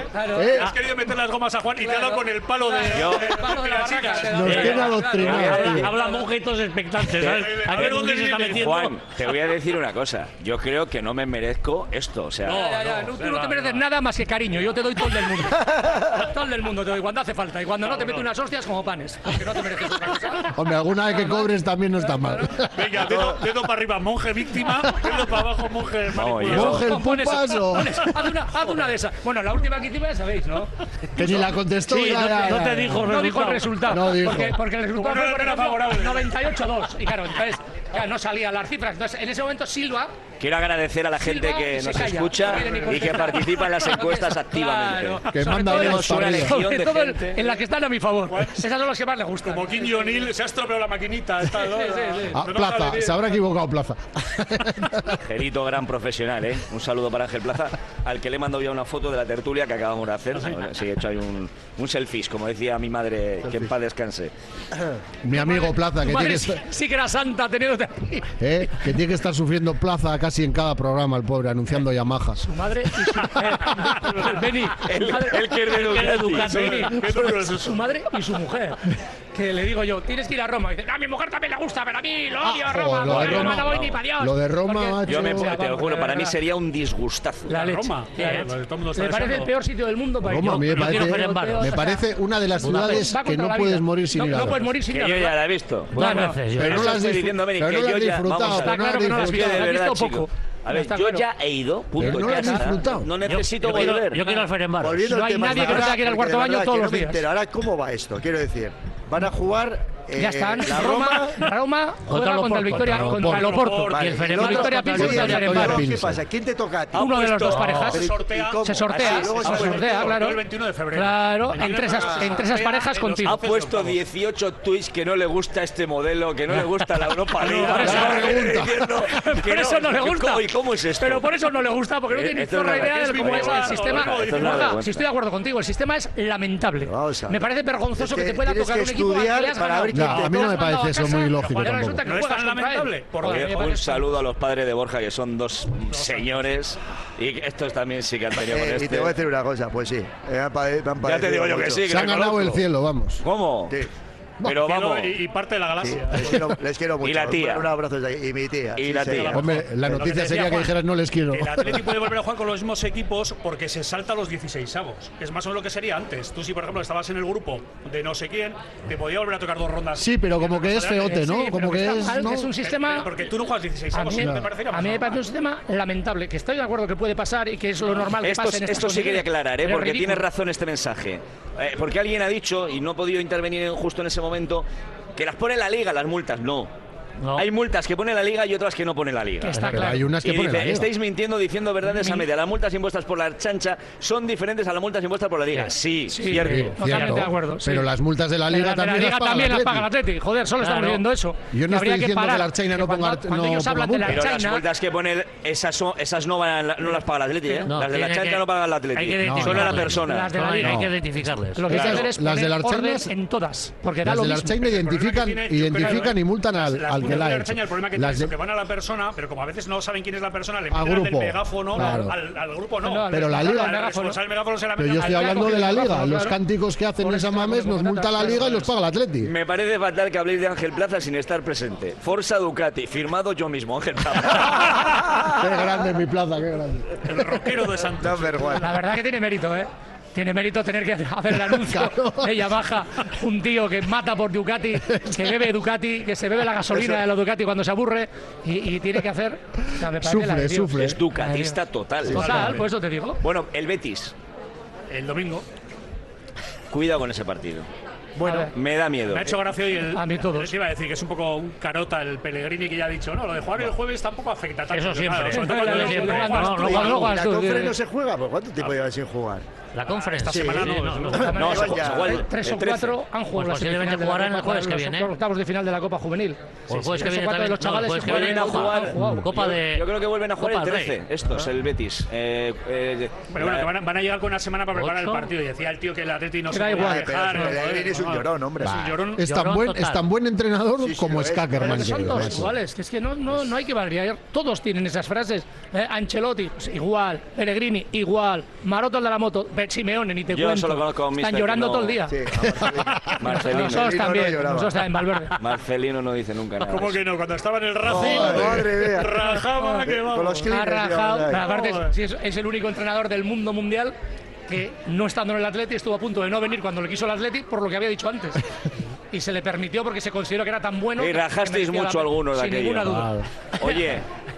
Has querido meter las gomas a Juan y te ha dado con el palo de la chica. Nos tiene adoctrinados. Habla monje y todos expectantes. A ver dónde se está metiendo. Juan, te voy a decir una cosa. Yo creo que no me merezco esto. O sea, tú no te mereces nada más que cariño. Yo te doy todo el del mundo. Todo el del mundo te doy cuando hace falta. Y cuando no te meto unas hostias como panes. Porque no te mereces otra cosa. Hombre, alguna vez que cobres también no está mal. Venga, dedo para arriba, monje víctima. Dedo para abajo, monje manipulador. Monje el pupazo. Haz una de esas. Bueno, la última que hicimos ya sabéis, ¿no? Que ni la contestó. Sí, no te dijo no dijo el resultado. No dijo. Porque el resultado fue, por ejemplo, 98-2. Y claro, entonces no salían las cifras. Entonces, en ese momento Silva... Quiero agradecer a la gente que nos escucha y que participa en las encuestas activamente. Que manda una legión de gente. En la que están a mi favor. Esas son las que más le gustan. Como Kim Jong-il, se ha estropeado la maquinita. Plaza, se habrá equivocado Plaza. Gerito, gran profesional, ¿eh? Un saludo para Ángel Plaza, al que le he mandado ya una foto de la tertulia que acabamos de hacer. Sí, he hecho ahí un selfie, como decía mi madre, que en paz descanse. Mi amigo Plaza, que tiene que estar... Sí que era santa teniéndote aquí. Que tiene que estar sufriendo Plaza casi en cada programa, el pobre, anunciando Yamaha. Su madre y su... Beni. El que es de Ducati. Su madre y su mujer. Que le digo yo, tienes que ir a Roma. Y dice, a mi mujer también le gusta, pero a mí lo odio a Roma. Lo de Roma no voy ni para Dios. Lo de Roma, yo te lo juro, para mí sería un disgustazo. La leche. Roma. Me parece el peor sitio del mundo para ir. Roma, me parece una de las ciudades que no puedes morir sin ir a. No puedes morir sin ir a. Yo ya la he visto. Pero no la has disfrutado. Está claro que no la has visto poco. A ver, yo ya he ido, punto. No lo has disfrutado. No necesito volver. Yo quiero al Ferenbaros. No hay nadie que no tenga que ir al cuarto baño todos los días. Ahora, ¿cómo va esto? Quiero decir, van a jugar... Ya están. Roma juega contra el Victoria, contra el Oporto. Y el Ferenbaros. ¿Qué pasa? ¿Quién te toca a ti? Uno de los dos parejas. Se sortea, claro. El 21 de febrero. Claro, entre esas parejas contigo. Ha puesto 18 tweets que no le gusta este modelo, que no le gusta la Europa League. Por eso no le gusta. ¿Y cómo es esto? Pero por eso no le gusta, porque no tiene ni zorra idea de cómo es el sistema. Si estoy de acuerdo contigo, el sistema es lamentable. Me parece vergonzoso que te pueda tocar un equipo al que le has ganado. A mí no me parece eso muy lógico tampoco. No es tan lamentable. Un saludo a los padres de Borja, que son dos señores. Y estos también sí que han tenido con este. Y te voy a decir una cosa, pues sí. Ya te digo yo que sí. Se han ganado el cielo, vamos. ¿Cómo? Sí. Pero vamos. Y parte de la galaxia. Sí, les quiero mucho. Y la tía. Un abrazo de ahí. Y mi tía. Y la tía. Hombre, la noticia sería que dijeras no les quiero. El Atlético puede volver a jugar con los mismos equipos porque se salta los 16avos. Es más o menos lo que sería antes. Tú, si por ejemplo estabas en el grupo de no sé quién, te podía volver a tocar 2 rondas. Sí, pero como que es feote, ¿no? Como que es un sistema. Porque tú no juegas 16avos. A mí me parece un sistema lamentable. Que estoy de acuerdo que puede pasar y que es lo normal que pase en esto sí quería aclarar, porque tiene razón este mensaje. Porque alguien ha dicho, y no he podido intervenir justo en ese momento, que las pone la liga las multas. No. No. Hay multas que pone la Liga y otras que no pone la Liga. Está Pero claro. hay unas que Y pone dice, la Liga. estáis mintiendo diciendo verdades a media. Las multas impuestas por la chancha son diferentes a las multas impuestas por la Liga. Sí, cierto. Sí, Totalmente cierto. de acuerdo. Sí. Pero las multas de la Pero Liga las de también la Liga también las paga el Atleti. Atleti. Joder, solo estamos Claro. viendo eso. Yo no Que habría estoy diciendo parar. que la Archaina no Cuando- ponga Cuando ellos ponga hablan de la Pero las Archaina, multas que pone esas no, no las paga el Atleti, ¿eh? No, las de la tiene chancha que- no pagan el Atleti. hay que Solo a la identificarles. persona. Las de la No, Liga. hay No. que identificarles. lo que hay que hacer es Las de la poner orden Archaina- en todas. Porque da Las lo de la mismo. Archaina identifican y multan al que la ha hecho. El problema que Las tiene es de- que van a la persona, pero como a veces no saben quién es la persona, le Al meten grupo. del megáfono, Claro. al grupo no. No, Pero la Liga- al responsable del megáfono se la Pero meten yo estoy al- hablando de la Liga. Claro. Los cánticos que hacen Por en eso San está Mamés como nos contrata, multa la claro, Liga y los claro. paga el Atleti. Me parece fatal que habléis de Ángel Plaza sin estar presente. Forza Ducati, firmado yo mismo, Ángel Plaza. Qué grande mi plaza, qué grande. el rockero de Santos. Number one. La verdad que tiene mérito, ¿eh? Tiene mérito tener que hacer el anuncio. Claro. Ella baja un tío que mata por Ducati, que bebe Ducati, que se bebe la gasolina de los Ducati cuando se aburre y tiene que hacer. O sea, me parece la de Dios. Sufre. Es ducatista total. Total, por eso te digo. Bueno, el Betis. El domingo. Cuidado con ese partido. Bueno, Me da miedo. Me ha hecho gracia hoy el. A mí todos. Te iba a decir que es un poco un carota el Pellegrini que ya ha dicho, no, lo de jugar el jueves tampoco afecta tanto. Eso siempre. Sobre todo cuando Eso siempre. juegas No, tú. no, ¿Y no, juegas la tú, Conference tío. no se juega? ¿Por cuánto tiempo lleva sin jugar? La conferencia. Esta semana no, no, No, se ya, juega tres o el 13. cuatro han jugado Pues la posiblemente semifinal de la jugarán el Copa, jueves que los viene. octavos de final de la Copa Juvenil. O el jueves que Tres o viene cuatro de también. los chavales No, el jueves que que viene juegan no han jugado. Copa de. Yo creo que vuelven a jugar Copa el del 13. Rey. Estos, el Betis. Pero bueno, que van a llegar con una semana para preparar el 8. partido. Y decía el tío que el Atleti no se Da puede igual, dejar. Pero Pellegrini es un llorón, hombre. Es un llorón. Es Llorón total. tan buen entrenador Sí, sí, como lo es. Scackerman. Pero son que todos es. iguales, que es que no hay que variar. Todos tienen esas frases. Ancelotti, pues igual. Pellegrini, igual. Maroto el de la moto. Simeone, ni te Yo cuento. solo conozco a un Están mister llorando que no- todo el día. Sí, Marcelino. Nosotros no también. lloraba. Nosotros también, Valverde. Marcelino no dice nunca nada. ¿Cómo que no? Cuando estaba en el Racing, madre mía. rajaba que Con vamos. los clines, Ha rajado. tío, Pero aparte, Joder. sí, es el único entrenador del mundo mundial que, no estando en el Atleti, estuvo a punto de no venir cuando le quiso el Atleti por lo que había dicho antes. Y se le permitió porque se consideró que era tan bueno. Y que rajasteis merecía mucho la- algunos de sin aquello. ninguna duda. Oye,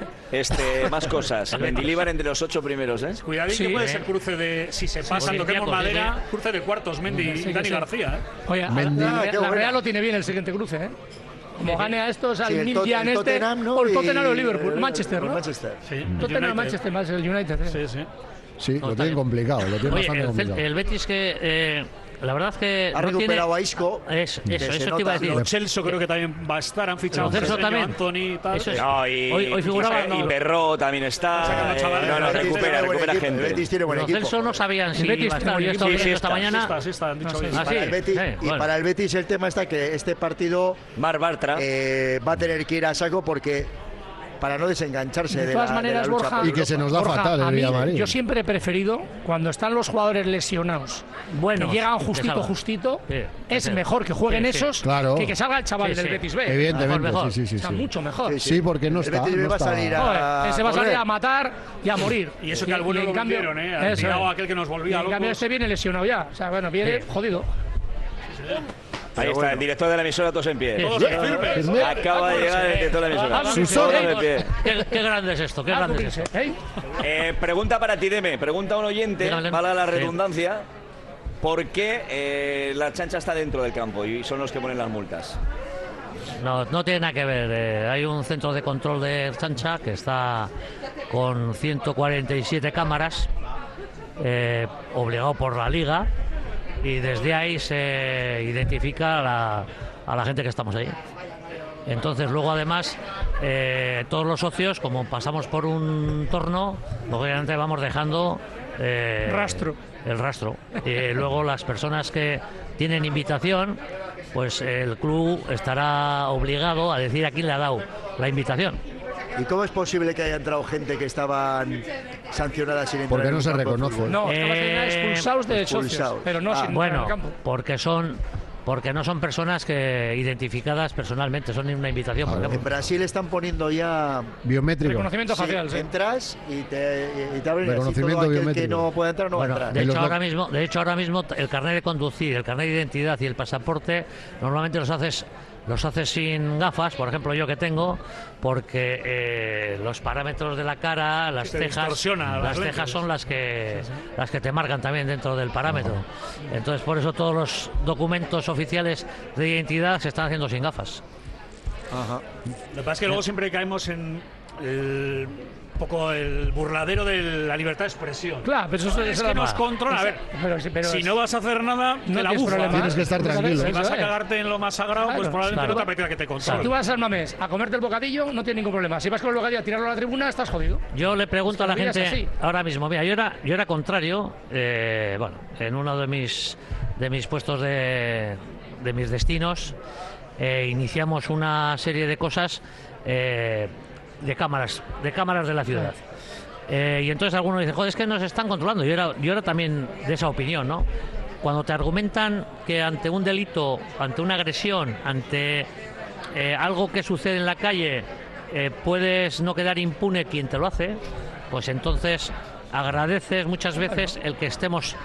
más cosas. Mendilibar entre los 8 primeros, ¿eh? Cuidadín que Sí. puede ser cruce de, si se pasan, sí, toquemos sí, madera, cruce de cuartos, Mendy Sí, y que Dani sí. García. Oye, Mendy. la qué buena. Real lo tiene bien el siguiente cruce, ¿eh? Como gane a estos, al Sí, el Miljan el este, Tottenham, ¿no? o el Y- Tottenham o el Liverpool, Manchester, el ¿no? Manchester. Sí, Tottenham, United. Manchester, más el United, ¿eh? Sí, sí. Sí, lo está tienen bien. complicado, lo tienen Oye, bastante complicado. el Betis que. La verdad es que. Ha no recuperado tiene... a Isco. Eso que se te iba a nota. decir. Lo Chelsea creo que también va a estar, han fichado Lo Celso a también. Anthony y tal. Eso es. No, y, Hoy figuraba- y Perro también está. Sacando chavales. No, El Betis recupera tiene buen equipo, gente. El Betis tiene buen Los equipo. Celso no sabían si Betis iba a tiene estar. buen Yo he equipo. estado Sí, viendo sí esta está, mañana. Sí está, han dicho No, hoy. sí. Ah, Para sí. el Betis, y Bueno. para el Betis el tema está que este partido Mar Bartra. va a tener que ir a saco porque para no desengancharse De todas la maneras, lucha Borja, por Y que se nos da Borja, fatal a el mí, Villamarín. yo siempre he preferido, cuando están los jugadores lesionados, Bueno, que llegan que justito, salgan. justito, Sí, es sí. mejor que jueguen Sí, sí. esos Claro. que salga el chaval Sí, del sí. Betis B. Evidentemente, Mejor. sí, sí, O sea, sí. mucho mejor. Sí, porque no El está. Betis no va a está. salir a- Joder, ese va a salir correr. a matar y a morir. Y eso que al bueno en lo cambio, vendieron, ¿eh? Al eso tirado es. aquel que nos Y volvía en cambio locos. este viene lesionado ya. O sea, bueno, viene jodido. Ahí está, el director de la emisora, todos en pie. Todos firmes. Acaba de llegar el director de la emisora. Sus Todos órdenes. en pie. Qué grande es esto, qué grande es esto. Pregunta para ti, Deme. Pregunta a un oyente, Dígame. valga la Sí. redundancia. ¿Por qué la chancha está dentro del campo y son los que ponen las multas? No tiene nada que ver. Hay un centro de control de chancha que está con 147 cámaras, obligado por la Liga, y desde ahí se identifica a la gente que estamos ahí. Entonces luego además todos los socios, como pasamos por un torno, obviamente vamos dejando Rastro. el rastro. Y luego las personas que tienen invitación, pues el club estará obligado a decir a quién le ha dado la invitación. ¿Y cómo es posible que haya entrado gente que estaban sancionadas sin entrar? Porque en no un se campo de reconoce. fútbol? No, estaban expulsados de socios, expulsados. pero no sin entrar en Bueno, el campo. porque no son personas que identificadas personalmente, son una invitación, por En ejemplo. Brasil están poniendo ya... Biométrico. Reconocimiento Sí, facial, sí. entras y te abren así, Reconocimiento todo aquel que biométrico. no pueda entrar no va a Bueno, entrar. de En hecho, los ahora mismo el carnet de conducir, el carnet de identidad y el pasaporte normalmente los haces sin gafas, por ejemplo yo que tengo, porque los parámetros de la cara, las te cejas, distorsiona las lentes. cejas son las que te marcan también dentro del parámetro. Entonces por eso todos los documentos oficiales de identidad se están haciendo sin gafas. Ajá. Lo que pasa es que luego siempre caemos en el poco el burladero de la libertad de expresión. Claro, pero eso es que nos controla. A ver, pero si no vas a hacer nada, te la bufa. Tienes que estar tranquilo. Si vas a cagarte en lo más sagrado, pues probablemente no te apetezca que te controle. Si tú vas al Mamés a comerte el bocadillo, no tienes ningún problema. Si vas con el bocadillo a tirarlo a la tribuna, estás jodido. Yo le pregunto a la gente así. ahora mismo, mira, yo era contrario, bueno, en uno de mis puestos de mis destinos, iniciamos una serie de cosas de cámaras de la ciudad. Y entonces algunos dicen, joder, es que nos están controlando. Yo era también de esa opinión, ¿no? Cuando te argumentan que ante un delito, ante una agresión, ante algo que sucede en la calle, puedes no quedar impune quien te lo hace, pues entonces agradeces muchas veces el que estemos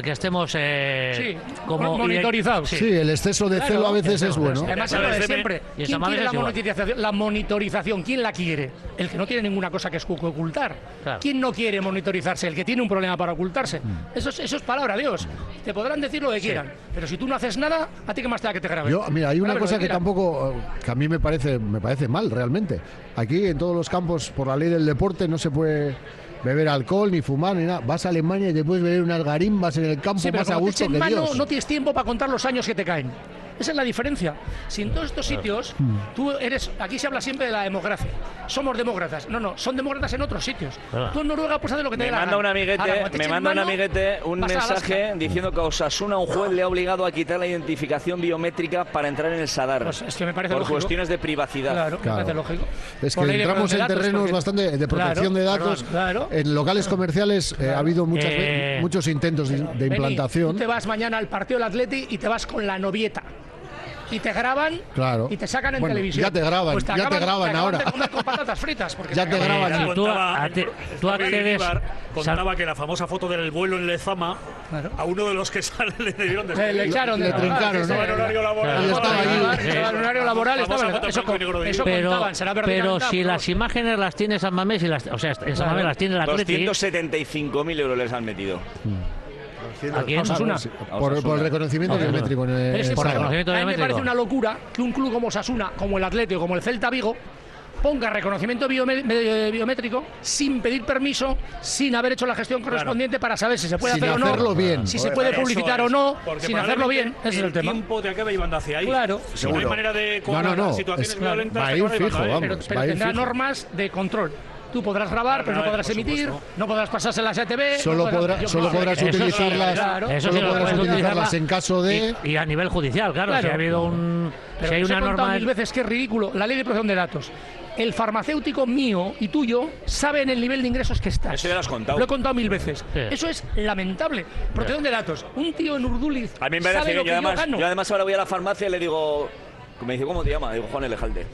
como monitorizados. Sí, el exceso de celo a veces es bueno. Además, hablo de siempre. ¿Quién quiere la monitorización? ¿Quién la quiere? El que no tiene ninguna cosa que ocultar. Claro. ¿Quién no quiere monitorizarse? El que tiene un problema para ocultarse. Eso es palabra de Dios. Te podrán decir lo que quieran, pero si tú no haces nada, ¿a ti qué más te da que te graben? Mira, hay una cosa que tampoco, que a mí me parece mal realmente. Aquí en todos los campos, por la ley del deporte, no se puede beber alcohol, ni fumar, ni nada. Vas a Alemania y te puedes beber unas garimbas en el campo más a gusto que Dios. No tienes tiempo para contar los años que te caen. Esa es la diferencia. Si en todos estos sitios tú eres... Aquí se habla siempre de la democracia. Somos demócratas. No, son demócratas en otros sitios. Tú en Noruega puedes hacer lo que te dé la gana. Me manda un amiguete un mensaje diciendo que a Osasuna un juez le ha obligado a quitar la identificación biométrica para entrar en el Sadar. Pues es que me parece por lógico. Cuestiones de privacidad. Claro, me parece lógico. Es que entramos en terrenos bastante de protección de datos. En locales comerciales ha habido muchos intentos de implantación. Tú te vas mañana al partido del Atleti y te vas con la novieta. Y te graban y te sacan en televisión. Ya te graban, pues te graban ahora. De comer con patatas fritas. Porque ya te graban. Tú accedes... Contaba que la famosa foto del vuelo en Lezama, a uno de los que sale le debieron de... Le echaron, le trincaron. Estaba en horario laboral. Estaba en horario laboral. Eso contaban, será verdad. Pero si las imágenes las tiene San Mamés, o sea, en San Mamés las tiene el Atleti... 275.000 euros les han metido. ¿A quién? Osasuna. Por el reconocimiento biométrico. A mí me parece una locura que un club como Osasuna, como el Atlético, como el Celta Vigo, ponga reconocimiento biométrico sin pedir permiso, sin haber hecho la gestión correspondiente para saber si se puede hacer o no, hacerlo bien. Si se puede publicitar o no, sin hacerlo bien. Ese es el tema. El tiempo te acaba llevando hacia ahí. Claro. Si no hay manera de controlar situaciones violentas, va a ir fijo, pero tendrá normas de control. Tú podrás grabar, pero no podrás emitir, no podrás pasarse las ETV. Solo podrás utilizarlas en caso de... Y a nivel judicial, claro. Si ha habido si hay una norma... mil veces que es ridículo. La ley de protección de datos. El farmacéutico mío y tuyo sabe en el nivel de ingresos que estás. Eso ya lo has contado. Lo he contado 1000 veces. Sí. Eso es lamentable. Protección de datos. Un tío en Urduliz. A mí me parece que yo además ahora voy a la farmacia y le digo... Me dice, ¿cómo te llamas? Digo, Juan Elejalde.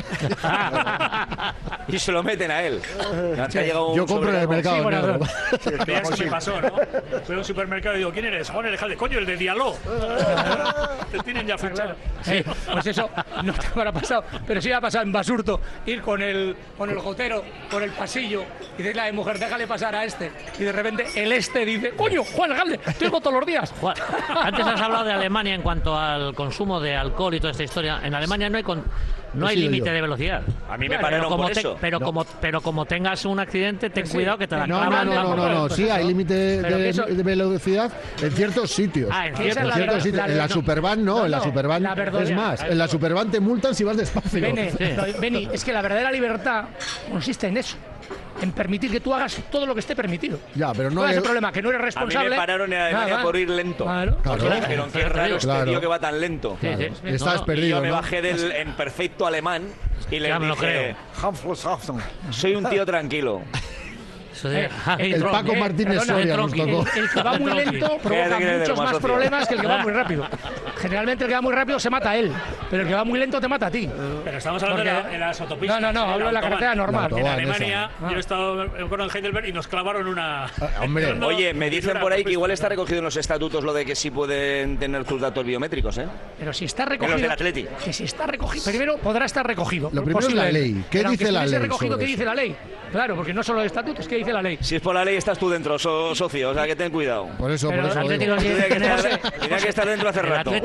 Y se lo meten a él. Yo compro en el mercado. Eso me pasó, ¿no? Fui a un supermercado y digo, ¿quién eres? Juan Elejalde. Coño, el de Dialó. Te tienen ya fichado. Sí, pues eso no te habrá pasado, pero sí ha pasado en Basurto, ir con el gotero por el pasillo y decirle a la mujer, déjale pasar a este. Y de repente el dice, coño, Juan Elejalde, te oigo todos los días. Juan, antes has hablado de Alemania en cuanto al consumo de alcohol y toda esta historia. En Alemania no hay límite de velocidad. A mí me pararon por eso. Pero como tengas un accidente, ten cuidado que te la clavan. No. Sí, hay límite de velocidad en ciertos sitios. En ciertos sitios. En la Superban no, en la Superban es más. En la Superban te multan si vas despacio. Beni, es que la verdadera libertad consiste en eso. En permitir que tú hagas todo lo que esté permitido. Ya, pero no es el problema, que no eres responsable. A mí me pararon en Alemania por ir lento. Claro. Dijeron, qué raro este tío que va tan lento. Estás perdido. Y yo me bajé en perfecto alemán y le dije, soy un tío tranquilo. El Paco Martínez Soria nos tocó. El que va muy lento provoca muchos más problemas que el que va muy rápido. Generalmente el que va muy rápido se mata a él, pero el que va muy lento te mata a ti. Pero estamos hablando en las autopistas. No, hablo de la carretera normal. En Alemania, yo he estado en Heidelberg y nos clavaron una... Hombre. Oye, me dicen por ahí que igual está recogido en los estatutos lo de que sí pueden tener tus datos biométricos, ¿eh? Pero si está recogido... En los del Atleti. Que si está recogido... Primero podrá estar recogido. Lo primero es la ley. ¿Qué dice la ley? ¿Qué dice la ley? Claro, porque no solo el estatuto, es que dice la ley. Si es por la ley estás tú dentro, socio, o sea que ten cuidado. Por eso. Tenía que estar dentro hace rato. El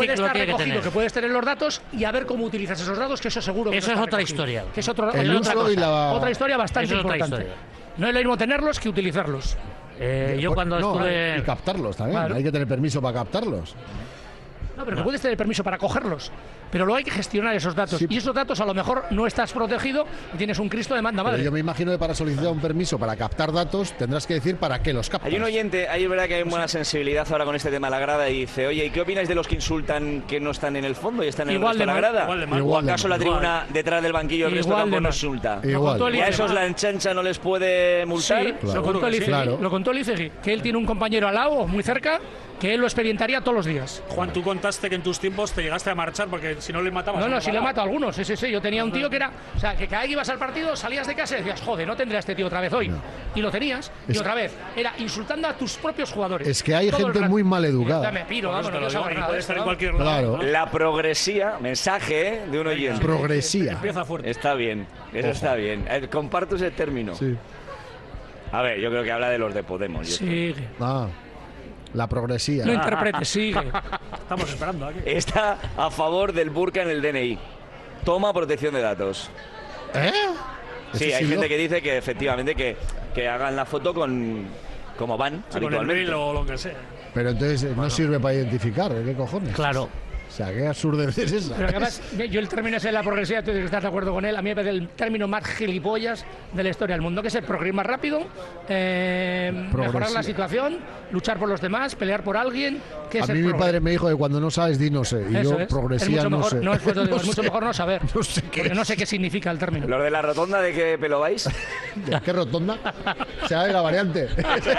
puede estar que recogido, tener. que puedes tener los datos y a ver cómo utilizas esos datos, que eso seguro que Eso no es está otra recogido. historia. Que es otra historia bastante Eso es otra importante. historia. No es lo mismo tenerlos que utilizarlos. Yo cuando estuve... Y captarlos también, Claro. hay que tener permiso para captarlos. No, pero que puedes tener permiso para cogerlos. Pero luego hay que gestionar esos datos. Sí. Y esos datos a lo mejor no estás protegido y tienes un Cristo de manda Pero madre. yo me imagino que para solicitar un permiso para captar datos tendrás que decir para qué los captas. Hay un oyente, hay verdad que hay buena sensibilidad ahora con este tema de la grada y dice, oye, ¿y qué opináis de los que insultan que no están en el fondo y están en Igual el resto de la de grada? mal. Igual de mal. ¿O Igual de acaso mal. la tribuna detrás del banquillo el resto Igual del campo de no mal. insulta? Igual. ¿Y a esos la enchancha no les puede multar? Sí, Claro. lo contó Licegui, Claro. lo contó Licegui, que él tiene un compañero al lado, muy cerca, que él lo expedientaría todos los días. Juan, tú contaste que en tus tiempos te llegaste a marchar porque si no le matabas. No, a no, un si le balao. mato a algunos, sí. Yo tenía un tío que era, o sea, que cada vez que ibas al partido, salías de casa y decías, joder, no tendré a este tío otra vez hoy. Y lo tenías, y Es- otra vez. Era insultando a tus propios jugadores. Es que hay Todo el gente rato. muy mal educada. Dame piro, Por vamos, eso te no lo quiero digo, saber y nada puede de estar esto, en vamos. cualquier lado. Claro. ¿no? La progresía, mensaje de un oyente. Progresía. Empieza fuerte. Está bien, eso está bien. Comparto ese término. Sí. A ver, yo creo que habla de los de Podemos. y esto. Sigue. Ah, la progresía. No interpretes, sigue. Estamos esperando aquí. Está a favor del burka en el DNI. Toma protección de datos. ¿Eh? Sí, Eso hay sí, gente yo- que dice que efectivamente que hagan la foto con como van Sí, con el habitualmente. mail o lo que sea. Pero entonces no sirve para identificar, ¿qué cojones? Claro. O sea, qué absurdez es esa. Pero además, yo el término ese de la progresividad, tú tienes que estar de acuerdo con él. A mí me parece el término más gilipollas de la historia del mundo, que es el progredir más rápido, mejorar la situación, luchar por los demás, pelear por alguien. Que A es mí el mi progre. padre me dijo que cuando no sabes, di no sé. Y Eso yo es. progresía Es mucho no mejor, sé. no, es, pues, No es mucho sé. mejor no saber. No sé qué Porque no es. sé qué significa el término. Los de la rotonda, ¿de qué pelo vais? ¿De qué rotonda? O sea, de la variante.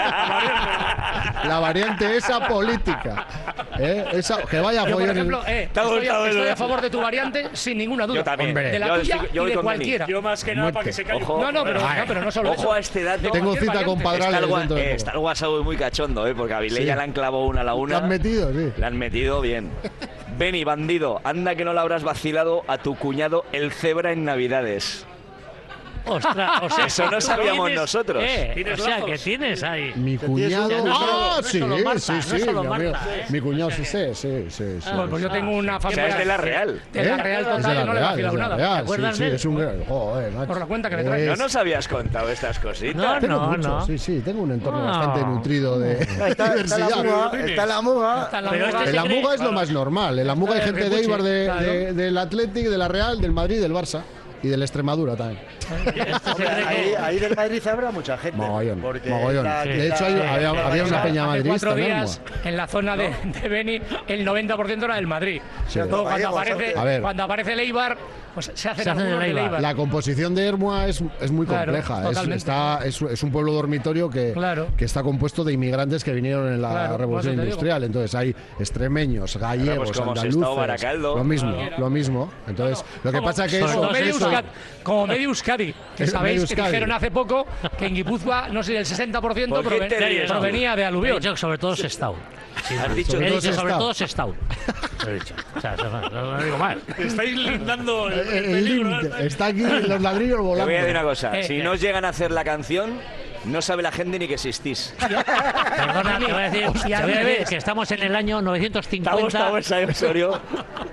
La variante esa política. Esa, que vaya Yo, por follón. ejemplo, estoy a favor de tu variante sin ninguna duda. Yo también. Hombre. De la Yo tuya estoy- yo y voy de con Dani. cualquiera. Yo más que nada para que se calle. Ojo. No, pero no solo Ojo eso. a este dato. De Tengo cualquier cita con variante. Padrales Está el, dentro de poco. está el WhatsApp muy cachondo, porque a Vilella Sí. le han clavado una a la ¿Te una. has metido? Sí. Le han metido bien. Beni, bandido, anda que no le habrás vacilado a tu cuñado el cebra en Navidades. Ostras, o sea, Eso no tú sabíamos tienes- nosotros. ¿Tienes o sea, lazos? que tienes ahí. Mi cuñado. No Ah, es sí, solo Marta, sí, no es sí. solo mi amigo. Marta, ¿eh? Mi cuñado sí, sí. Pues yo tengo una O familia. sea, es de la Real. De la ¿Eh? Real Es de total, la y no le he Real, vacilado es de la nada. Real, ¿Te acuerdas sí, de él? es un gran. Joder, macho. Por la cuenta que me trae. No nos habías contado estas cositas. No, Tengo no, mucho, no. sí, tengo un entorno No. bastante nutrido de Está diversidad. la muga, está la muga. Está la Pero muga. este En la se cree- Muga es lo más normal. En la Muga hay gente de Repuche, Eibar, claro. del Athletic, de la Real, del Madrid, del Barça y del Extremadura también. Hombre, ahí del Madrid habrá mucha gente. Mogollón, porque mogollón. está- De hecho, está- había una peña Hace madridista 4 en días, en la zona de Beni, el 90% era del Madrid. Luego, cuando gallegos, aparece, A ver. cuando aparece el Eibar, pues se hacen Se hacen algunos el del Eibar. Eibar. La composición de Ermua es muy Claro, compleja. totalmente. Es un pueblo dormitorio que está compuesto de inmigrantes que vinieron en la Claro, por Revolución eso te Industrial. Entonces hay extremeños, gallegos, pues como andaluces. Sestao, Baracaldo. Lo mismo. Entonces, lo que pasa que como eso. medio eso- como medio Euskadi, que Es sabéis medio que Euskadi. dijeron hace poco que en Guipúzcoa, no sé, el 60% ¿Por qué te ríes? provenía de He aluvión. dicho que sobre todo Sestao. Sí, Has dicho he todo dicho sobre Sestao. todo Sestao. Lo he dicho. O sea, no lo digo mal. Estáis lindando el el peligro. link está aquí los ladrillos Te volando. voy a decir una cosa. Si eh. no os llegan a hacer la canción, no sabe la gente ni que existís. Perdona, te voy a decir, Y al te voy a decir revés. que estamos en el año 950. Estamos ahí, Osorio.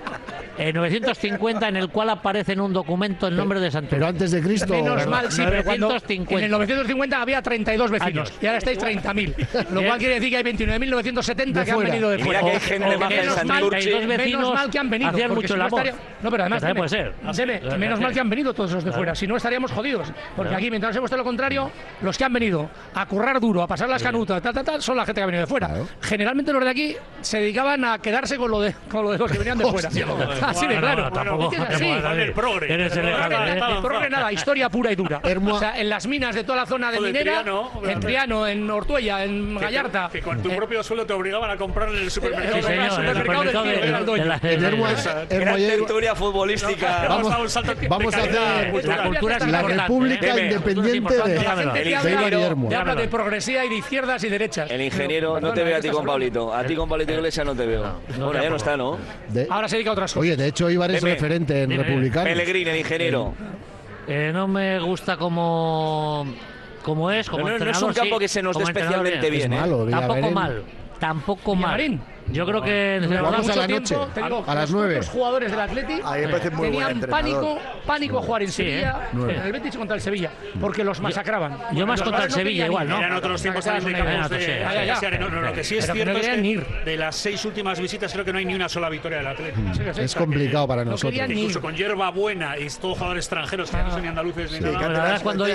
950, en el cual aparece en un documento el nombre de Santurce. Pero antes de Cristo. Menos mal, sí, pero cuando 950. en el 950 había 32 vecinos Años. y ahora estáis 30.000. Lo cual quiere decir que hay 29.970 que han fuera. venido de Y mira fuera. que hay gente maja en menos mal, Santurce. menos mal que han venido. Hacían porque mucho si el no amor. estaría- No, pero además, También dime, puede ser. dime, menos mal que han venido todos los de fuera. Si no, estaríamos jodidos. Porque aquí, mientras hemos hecho lo contrario, los que han venido a currar duro, a pasar las canutas, son la gente que ha venido de fuera. Claro. Generalmente los de aquí se dedicaban a quedarse con lo de los que venían de fuera. Así de claro. tampoco. Es que es así. El progre. Eres elegante, ¿eh? De progre nada, historia pura y dura. Hermoa- O sea, en las minas de toda la zona de Joder, minera, Triano, en Triano, en Ortuella, en Gallarta. Que con tu propio sueldo te obligaban a comprar en el supermercado. Sí, señor, en el supermercado del supermercado tío, era el dueño. En Ermua- Ermua Gran y Eibar- tertulia futbolística. Hemos Vamos- dado un salto de vamos a calidad hacer- cultural. La cultura es La importante, República ¿eh? Independiente de La gente El te Eibar y habla, Ermua. te habla de progresía y de izquierdas y derechas. El ingeniero, Pero, no te veo a ¿qué ti estás con Pablito. A ti con Pablito Iglesias no te veo. Bueno, ya no está, ¿no? Ahora se dedica a otras cosas. Oye, de hecho, Ibar es Dime. referente en Dime. republicanos. Pellegrini, el ingeniero. No me gusta como es, como No es un entrenador, campo sí. que se nos dé Como entrenador, especialmente bien, ¿eh? malo, Tampoco Villamarín. mal. Tampoco mal. Villamarín. Yo creo que Vamos a la noche, a las 9. Los jugadores del Atleti tenían pánico a jugar en Sevilla, en el Betis contra el Sevilla, porque los masacraban. Yo más contra el Sevilla igual, ¿no? Eran otros tiempos también de campos de... Lo que sí es cierto es que de las 6 últimas visitas creo que no hay ni una sola victoria del Atleti. Es complicado para nosotros. Incluso con hierba buena y todos jugadores extranjeros que no son ni andaluces ni nada. La verdad, cuando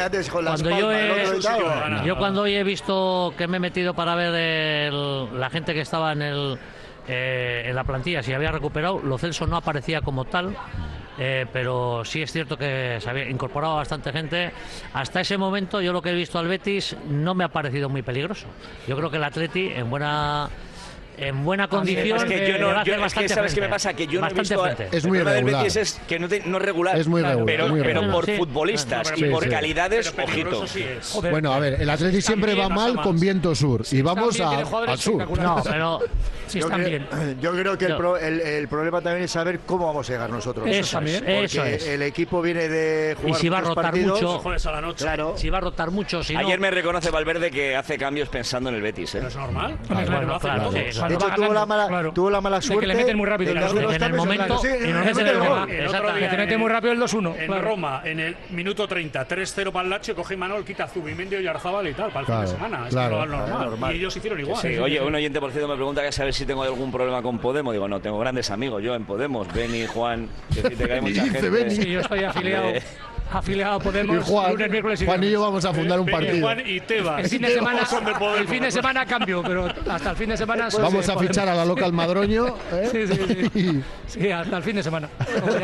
yo he visto que me he metido para ver la gente que estaba en la plantilla, si había recuperado, Lo Celso no aparecía como tal. Pero sí es cierto que se había incorporado bastante gente. Hasta ese momento yo lo que he visto al Betis no me ha parecido muy peligroso. Yo creo que el Atleti en buena condición. Es que yo no, ¿sabes qué me pasa? Que yo no he visto. Es muy irregular. El Betis es que no es regular. Es muy regular. Pero por futbolistas y por calidades, ojito. Bueno, a ver, el Atleti siempre va mal con viento sur y vamos al sur. No, pero sí están bien. Yo creo que el problema también es saber cómo vamos a llegar nosotros. Eso es. El equipo viene de jugar. Y si va a rotar partidos, mucho, claro. Si va a rotar mucho, si no. Ayer me reconoce Valverde que hace cambios pensando en el Betis. ¿Es normal? Bueno, claro. De hecho, tuvo la mala suerte. Que le meten muy rápido en el momento. Que te mete muy rápido el 2-1. En Roma, en el minuto 30, 3-0 para el Lache, coge Imanol, quita Zubimendi y Yarzábal y tal, para el fin de semana. Es normal. Y ellos hicieron igual. Sí, oye, un oyente por cierto me pregunta que saber si tengo algún problema con Podemos. Digo, no, tengo grandes amigos yo en Podemos. Beni, Juan, que te cae mucha gente. Sí, yo estoy afiliado a Podemos. Y Juan, lunes, miércoles y Juan y yo vamos a fundar un partido. Juan y Tebas. El fin de semana cambio, pero hasta el fin de semana vamos a fichar a la local Madroño. Sí, hasta el fin de semana.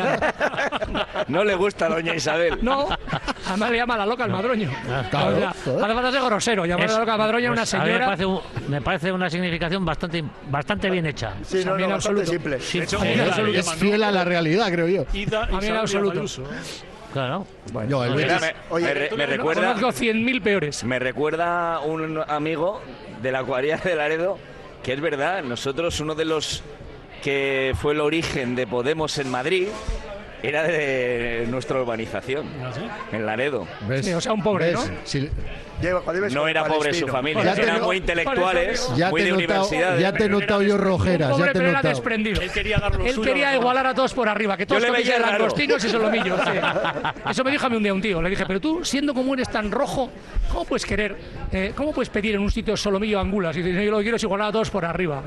No le gusta a doña Isabel. No, además le llama a la local Madroño. Claro, hace falta ser grosero, llamar a la local Madroño a una señora. Me parece una significación bastante bien hecha. Sí, no, en absoluto. Simple. Sí, es fiel a la realidad, creo yo. A mí en absoluto. Claro. Bueno, me recuerda. Conozco 100.000 peores. Me recuerda un amigo de la cuadrilla de Laredo que es verdad, nosotros uno de los que fue el origen de Podemos en Madrid era de nuestra urbanización, en Laredo. Sí, o sea, un pobre, ¿no? No era pobre su familia, eran muy intelectuales, muy de universidades. Ya te he notado yo rojeras, ya te he notado. Desprendido. Él quería igualar a todos por arriba, que todos comiesen langostinos y solomillos. Eso me dijo a mí un día un tío. Le dije, pero tú, siendo como eres tan rojo, ¿cómo puedes querer, cómo puedes pedir en un sitio solomillo angulas? Y dice, yo lo que quiero es igualar a todos por arriba.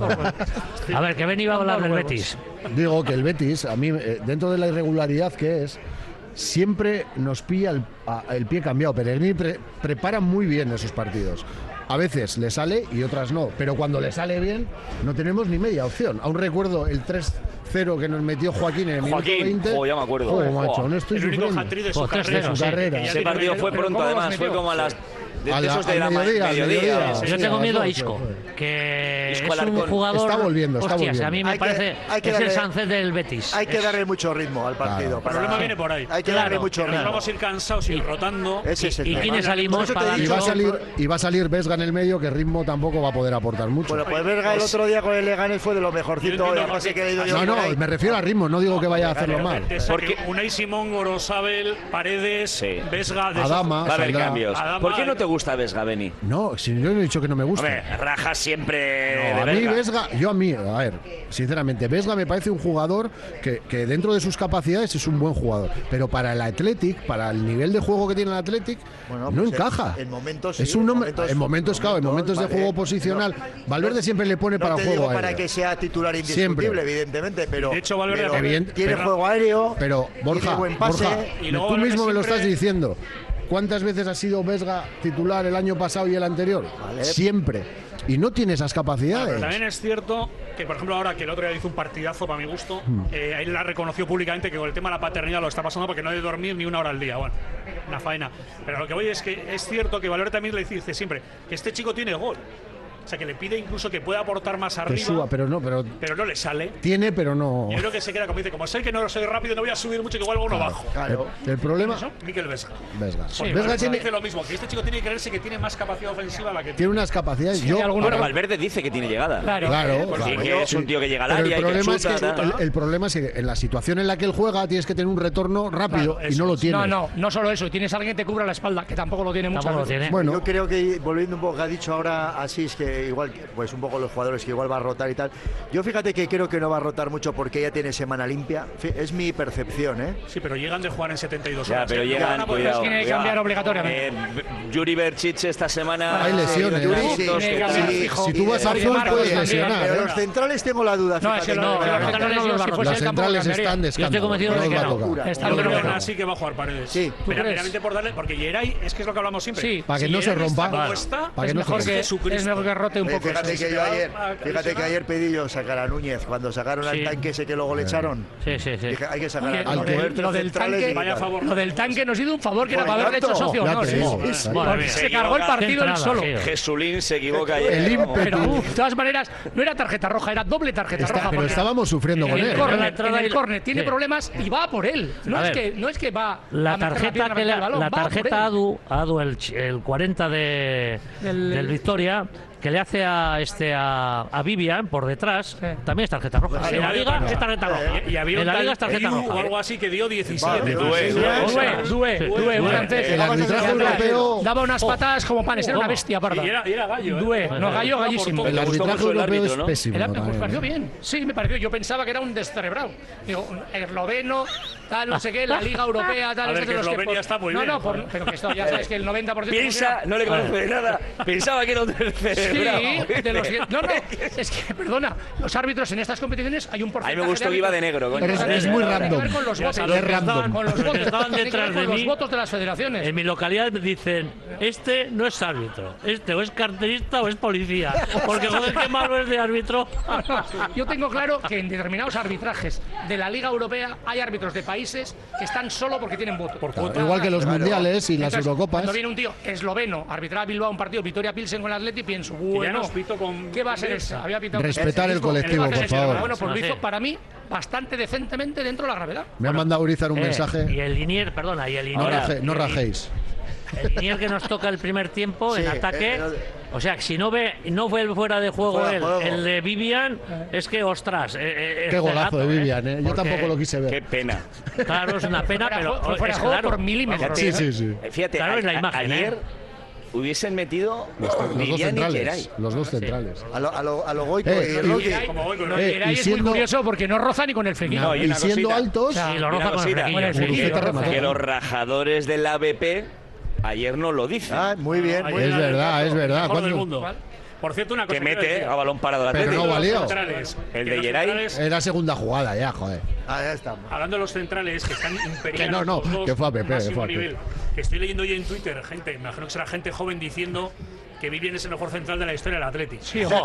A ver, que Beni iba a hablar del Betis. Digo que el Betis, a mí, dentro de la irregularidad que es, siempre nos pilla el pie cambiado. Pellegrini prepara muy bien esos partidos. A veces le sale y otras no, pero cuando le sale bien no tenemos ni media opción. Aún recuerdo el 3-0 que nos metió Joaquín en el minuto 20. Ya me acuerdo. Macho, no estoy sufriendo. De su carrera. Ese partido fue pronto, además, fue como a las... al mediodía. Yo tengo miedo a Isco, que es un jugador. Está volviendo. A mí me parece que es el Sánchez del Betis. Hay que darle mucho ritmo al partido. El problema viene por ahí. Hay que darle mucho ritmo. Vamos a ir cansados y rotando. ¿Y quiénes salimos para? Y va a salir Vesga en el medio, que ritmo tampoco va a poder aportar mucho. Bueno, pues Vesga el otro día con el Leganés fue de lo mejorcito. No, me refiero a ritmo, no digo que vaya a hacerlo mal. Porque Unai Simón, Gorosabel, Paredes, Vesga, Adama. Va a haber cambios. ¿Por qué no te gusta Vesga, Beni? No, si yo no he dicho que no me gusta. Hombre, rajas siempre. A mí Vesga, a ver, sinceramente, Vesga me parece un jugador que dentro de sus capacidades es un buen jugador, pero para el Athletic, para el nivel de juego que tiene el Athletic, no encaja. En momentos es un en momentos de juego posicional. Valverde siempre le pone para el juego aéreo. Para que sea titular indiscutible, evidentemente, pero de hecho Valverde tiene juego aéreo, pero Borja, tú mismo me lo estás diciendo. ¿Cuántas veces ha sido Vesga titular el año pasado y el anterior? Siempre. Y no tiene esas capacidades. Pero también es cierto que, por ejemplo, ahora que el otro día hizo un partidazo para mi gusto, él la reconoció públicamente que con el tema de la paternidad lo está pasando porque no debe dormir ni una hora al día. Bueno, una faena. Pero lo que voy es que es cierto que Valverde también le dice siempre que este chico tiene gol. O sea, que le pide incluso que pueda aportar más arriba. Que suba, pero no le sale. Tiene, pero no. Yo creo que se queda como dice, como sé que no soy rápido, no voy a subir mucho, que igual uno bajo. Claro. El problema. Mikel Vesga. Vesga dice lo mismo, que este chico tiene que creerse que tiene más capacidad ofensiva la que tiene unas capacidades. Valverde dice que tiene llegada. Claro. Que es un tío que llega al área. El problema es que en la situación en la que él juega tienes que tener un retorno rápido y no lo tiene. No solo eso, tienes a alguien que te cubra la espalda, que tampoco lo tiene mucho. Bueno, yo creo que volviendo un poco, que ha dicho ahora Asís, que igual, pues un poco los jugadores que igual va a rotar y tal. Yo fíjate que creo que no va a rotar mucho porque ya tiene semana limpia. Es mi percepción, ¿eh? Sí, pero llegan de jugar en 72 horas. Pero llegan, cuidado. Tiene que cambiar obligatoriamente. Yuri Berchiche esta semana. Hay lesiones. Si tú vas a full puedes lesionar. Pero los centrales tengo la duda. Los centrales están descansando. Yo estoy convencido de que Yo creo que aún así que va a jugar Paredes. Sí. Meramente por darle, porque Geray es que es lo que hablamos siempre. Sí. Para que no se rompa. Para que no se rompa. Es mejor que rote un poco. Fíjate que ayer pedí yo sacar a Núñez cuando sacaron al tanque ese que luego le echaron. Sí. Dije, hay que sacar a Lo del tanque nos hizo un favor que era para haberle hecho socio. Se cargó el partido él solo. Jesulín se equivoca ayer. El ímpetu. Pero de todas maneras, no era tarjeta roja, era doble tarjeta roja. Pero estábamos sufriendo con él. En el córner tiene problemas y va por él. No es que va la a meter tarjeta pierna al balón, la va tarjeta por él. Adu el 40 del Victoria, que le hace a Vivian por detrás, también es tarjeta roja. En la Liga es tarjeta roja. Y había en la Liga es tarjeta roja. O algo así que dio 17. Due, un francés. El arbitraje europeo daba unas patadas como panes, era una bestia parda. Y era gallo. Due, gallo gallísimo. El arbitraje europeo es pésimo. Me pareció bien. Sí, me pareció. Yo pensaba que era un descerebrado. Digo, esloveno, tal, no sé qué, la Liga Europea, tal. A ver, que Eslovenia está muy bien. Pero que esto ya sabes que el 90%. Piensa, no le conoce de nada. Pensaba que era un descerebrado. Sí, de los que, no, es que, perdona, los árbitros en estas competiciones hay un porcentaje. A mí me gustó que iba de negro. Coño. Pero es muy random. Con los votos, Es random. con los votos, estaban detrás de mí. los votos de las federaciones. En mi localidad me dicen, este no es árbitro, este o es carterista o es policía, porque joder, qué malo es de árbitro. Yo tengo claro que en determinados arbitrajes de la Liga Europea hay árbitros de países que están solo porque tienen voto. Igual que los mundiales y las Entonces, Eurocopas. Cuando viene un tío esloveno a arbitrar a Bilbao un partido, Vitoria Pilsen con el Atleti, pienso, bueno, ¿qué va a ser eso? Había pitado Respetar el colectivo, por favor. Bueno, pues lo hizo para mí bastante decentemente dentro de la gravedad. Me ha mandado Urizar un mensaje. Y el Linier, perdona, y el Linier. No rajéis. El Linier que nos toca el primer tiempo en ataque. O sea, si no fue fuera de juego el de Vivian, es que, ostras. Qué golazo de Vivian, Yo tampoco lo quise ver. Qué pena. Claro, es una pena, pero fuera es juego claro. por milímetros. Sí. Fíjate, claro, es la imagen, ayer hubiesen metido los dos Vivian y Geray. centrales. Los dos centrales. A lo Goico y Roque. Geray es muy curioso porque no roza ni con el flequillo. No, y siendo cosita. altos, Sí, lo roza con el flequillo. Que los rajadores del ABP ayer no lo dicen. Muy bien. es verdad. Mejor del mundo. Por cierto, una cosa Que mete a balón parado la Pero no valió. El de Geray. Era segunda jugada ya, joder. Ya estamos. Hablando de los centrales que están imperiales. Que no, que fue a Pepe. Máximo nivel. Que estoy leyendo hoy en Twitter, gente, me imagino que será gente joven diciendo que Vivian es el mejor central de la historia del Atleti. Sí, Qué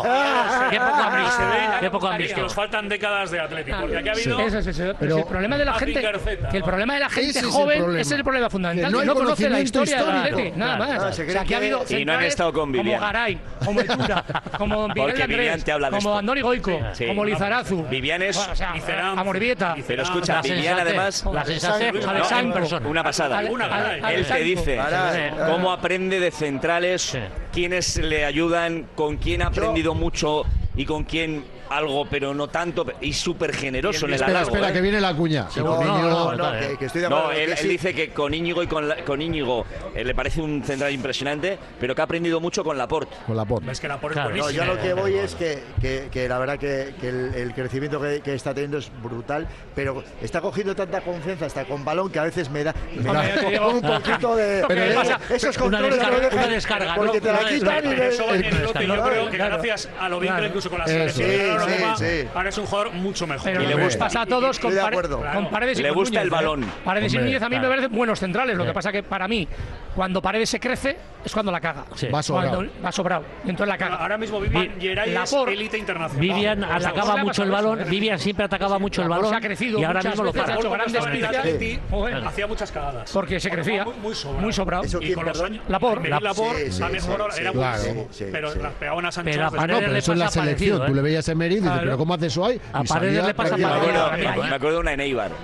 poco han Es visto. que nos faltan décadas de Atleti. Porque aquí ha habido. Pero el problema de la gente, que el problema de la gente ese es el joven problema. es el problema fundamental. Que no hay no conoce la conocimiento historia del histórico. Atleti, nada más. se O sea, cree que ha habido Y no han estado con como Vivian. Garay, como Etura, como Miguel Porque Vivian Andrés, te habla de como esto. Andoni Goico, Sí. como Lizarazu. Vivian es. O sea, Liceranz. Amorbieta. Pero escucha, La Vivian sensatez, además. la sensatez en persona. Una pasada. Él te dice cómo aprende de centrales, quiénes le ayudan, con quién ha aprendido mucho y con quién algo, pero no tanto, y súper generoso en el halago. Espera, que viene la cuña. Que estoy de acuerdo. No, él dice que con Íñigo con Íñigo le parece un central impresionante, pero que ha aprendido mucho con Laporte. Es que Laporte es No, buenísimo. yo lo que voy es que la verdad que el crecimiento que está teniendo es brutal, pero está cogiendo tanta confianza hasta con balón que a veces me da un poquito de. Pero esos controles una descarga, porque ¿no? te la quitan y Eso en el Lotte, yo creo que gracias a lo bien que incluso con la selección ahora es un jugador mucho mejor. Pero Y le nos gusta. pasa a todos con Estoy de acuerdo. Paredes y Le con gusta Núñez, el balón. Paredes y Hombre, Núñez a mí me parecen buenos centrales. Lo que pasa que para mí, cuando Paredes se crece, es cuando la caga. Sí. Va sobrado. Cuando va sobrado. Y entonces la caga. Ahora mismo Vivian Geray es Laporte. élite internacional. Vivian atacaba mucho el balón, Vivian siempre atacaba mucho el balón Se ha crecido y ahora muchas mismo lo veces, para. ha hecho Cuando grandes estaba en el picias. Atleti, Joder. hacía muchas cagadas. Porque se crecía. Muy sobrado. ¿Eso Y quién, con los perdón? años. Laporte. Laporte Sí, ha sí, mejorado. sí, Era claro. buenísimo. Sí, Pero sí. las pegaba unas Pero anchas. a Paredes No, pero le eso es la pasa selección. parecido, Tú le veías a Emery y dices, pero ¿cómo hace eso ahí? A Y Paredes salía le pasa perdido. Me parecido. acuerdo, me acuerdo de una en Eibar.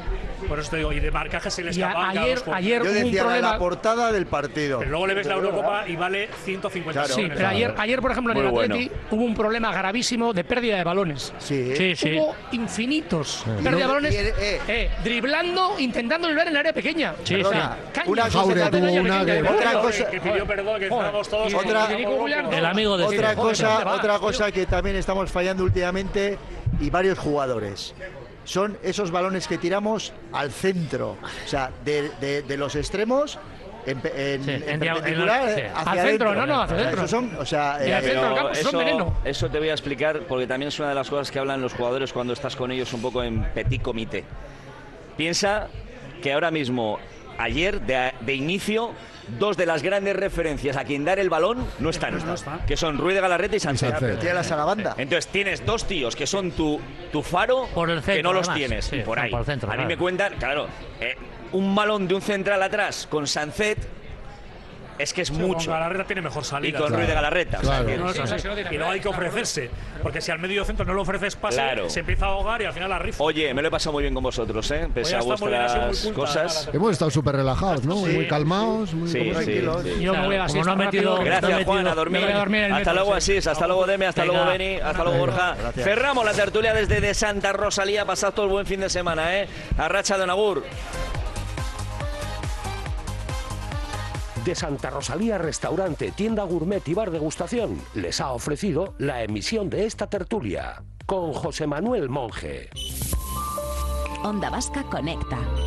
Por eso te digo, y de marcaje se les escapan. Ayer yo decía la portada del partido. Pero luego le ves la Eurocopa y vale 150 millones. Sí, pero ayer, por ejemplo, en el Atleti hubo un problema gravísimo de pérdida de balones. Sí. Hubo infinitos pérdida de balones, driblando, intentando driblar en el área pequeña. Sí, una cosa que pidió perdón, que estábamos todos. El amigo de otra cosa que también estamos fallando últimamente, y varios jugadores, son esos balones que tiramos al centro, o sea, de los extremos en perpendicular hacia al centro, adentro. No, hacia adentro. Esos son, o sea, al centro del campo son veneno. Eso te voy a explicar, porque también es una de las cosas que hablan los jugadores cuando estás con ellos un poco en petit comité. Piensa que ahora mismo, ayer, de inicio, dos de las grandes referencias a quien dar el balón no están. Que son Ruiz de Galarreta y Sánchez. Tíralas a la banda. Entonces tienes dos tíos que son tu faro, por el centro, que no los además. tienes por ahí. Por el centro, a mí me cuentan, claro, un balón de un central atrás con Sánchez es que es mucho. Con Galarreta tiene mejor salida. Y con Ruiz de Galarreta. Claro. Y luego hay que ofrecerse, porque si al medio centro no le ofreces pase, se empieza a ahogar y al final la rifa. Oye, me lo he pasado muy bien con vosotros, pese a vuestras cosas. Hemos estado súper relajados, ¿no? Muy calmados, muy tranquilos. Yo me voy a Como no ha metido. Gracias, Juan, a dormir. Hasta luego, Asís, hasta luego, Deme, hasta luego, Beni, hasta luego, Borja. Cerramos la tertulia desde de Santa Rosalía. Pasad todo el buen fin de semana, Arracha de Nagur. De Santa Rosalía Restaurante, Tienda Gourmet y Bar Degustación les ha ofrecido la emisión de esta tertulia con José Manuel Monje. Onda Vasca Conecta.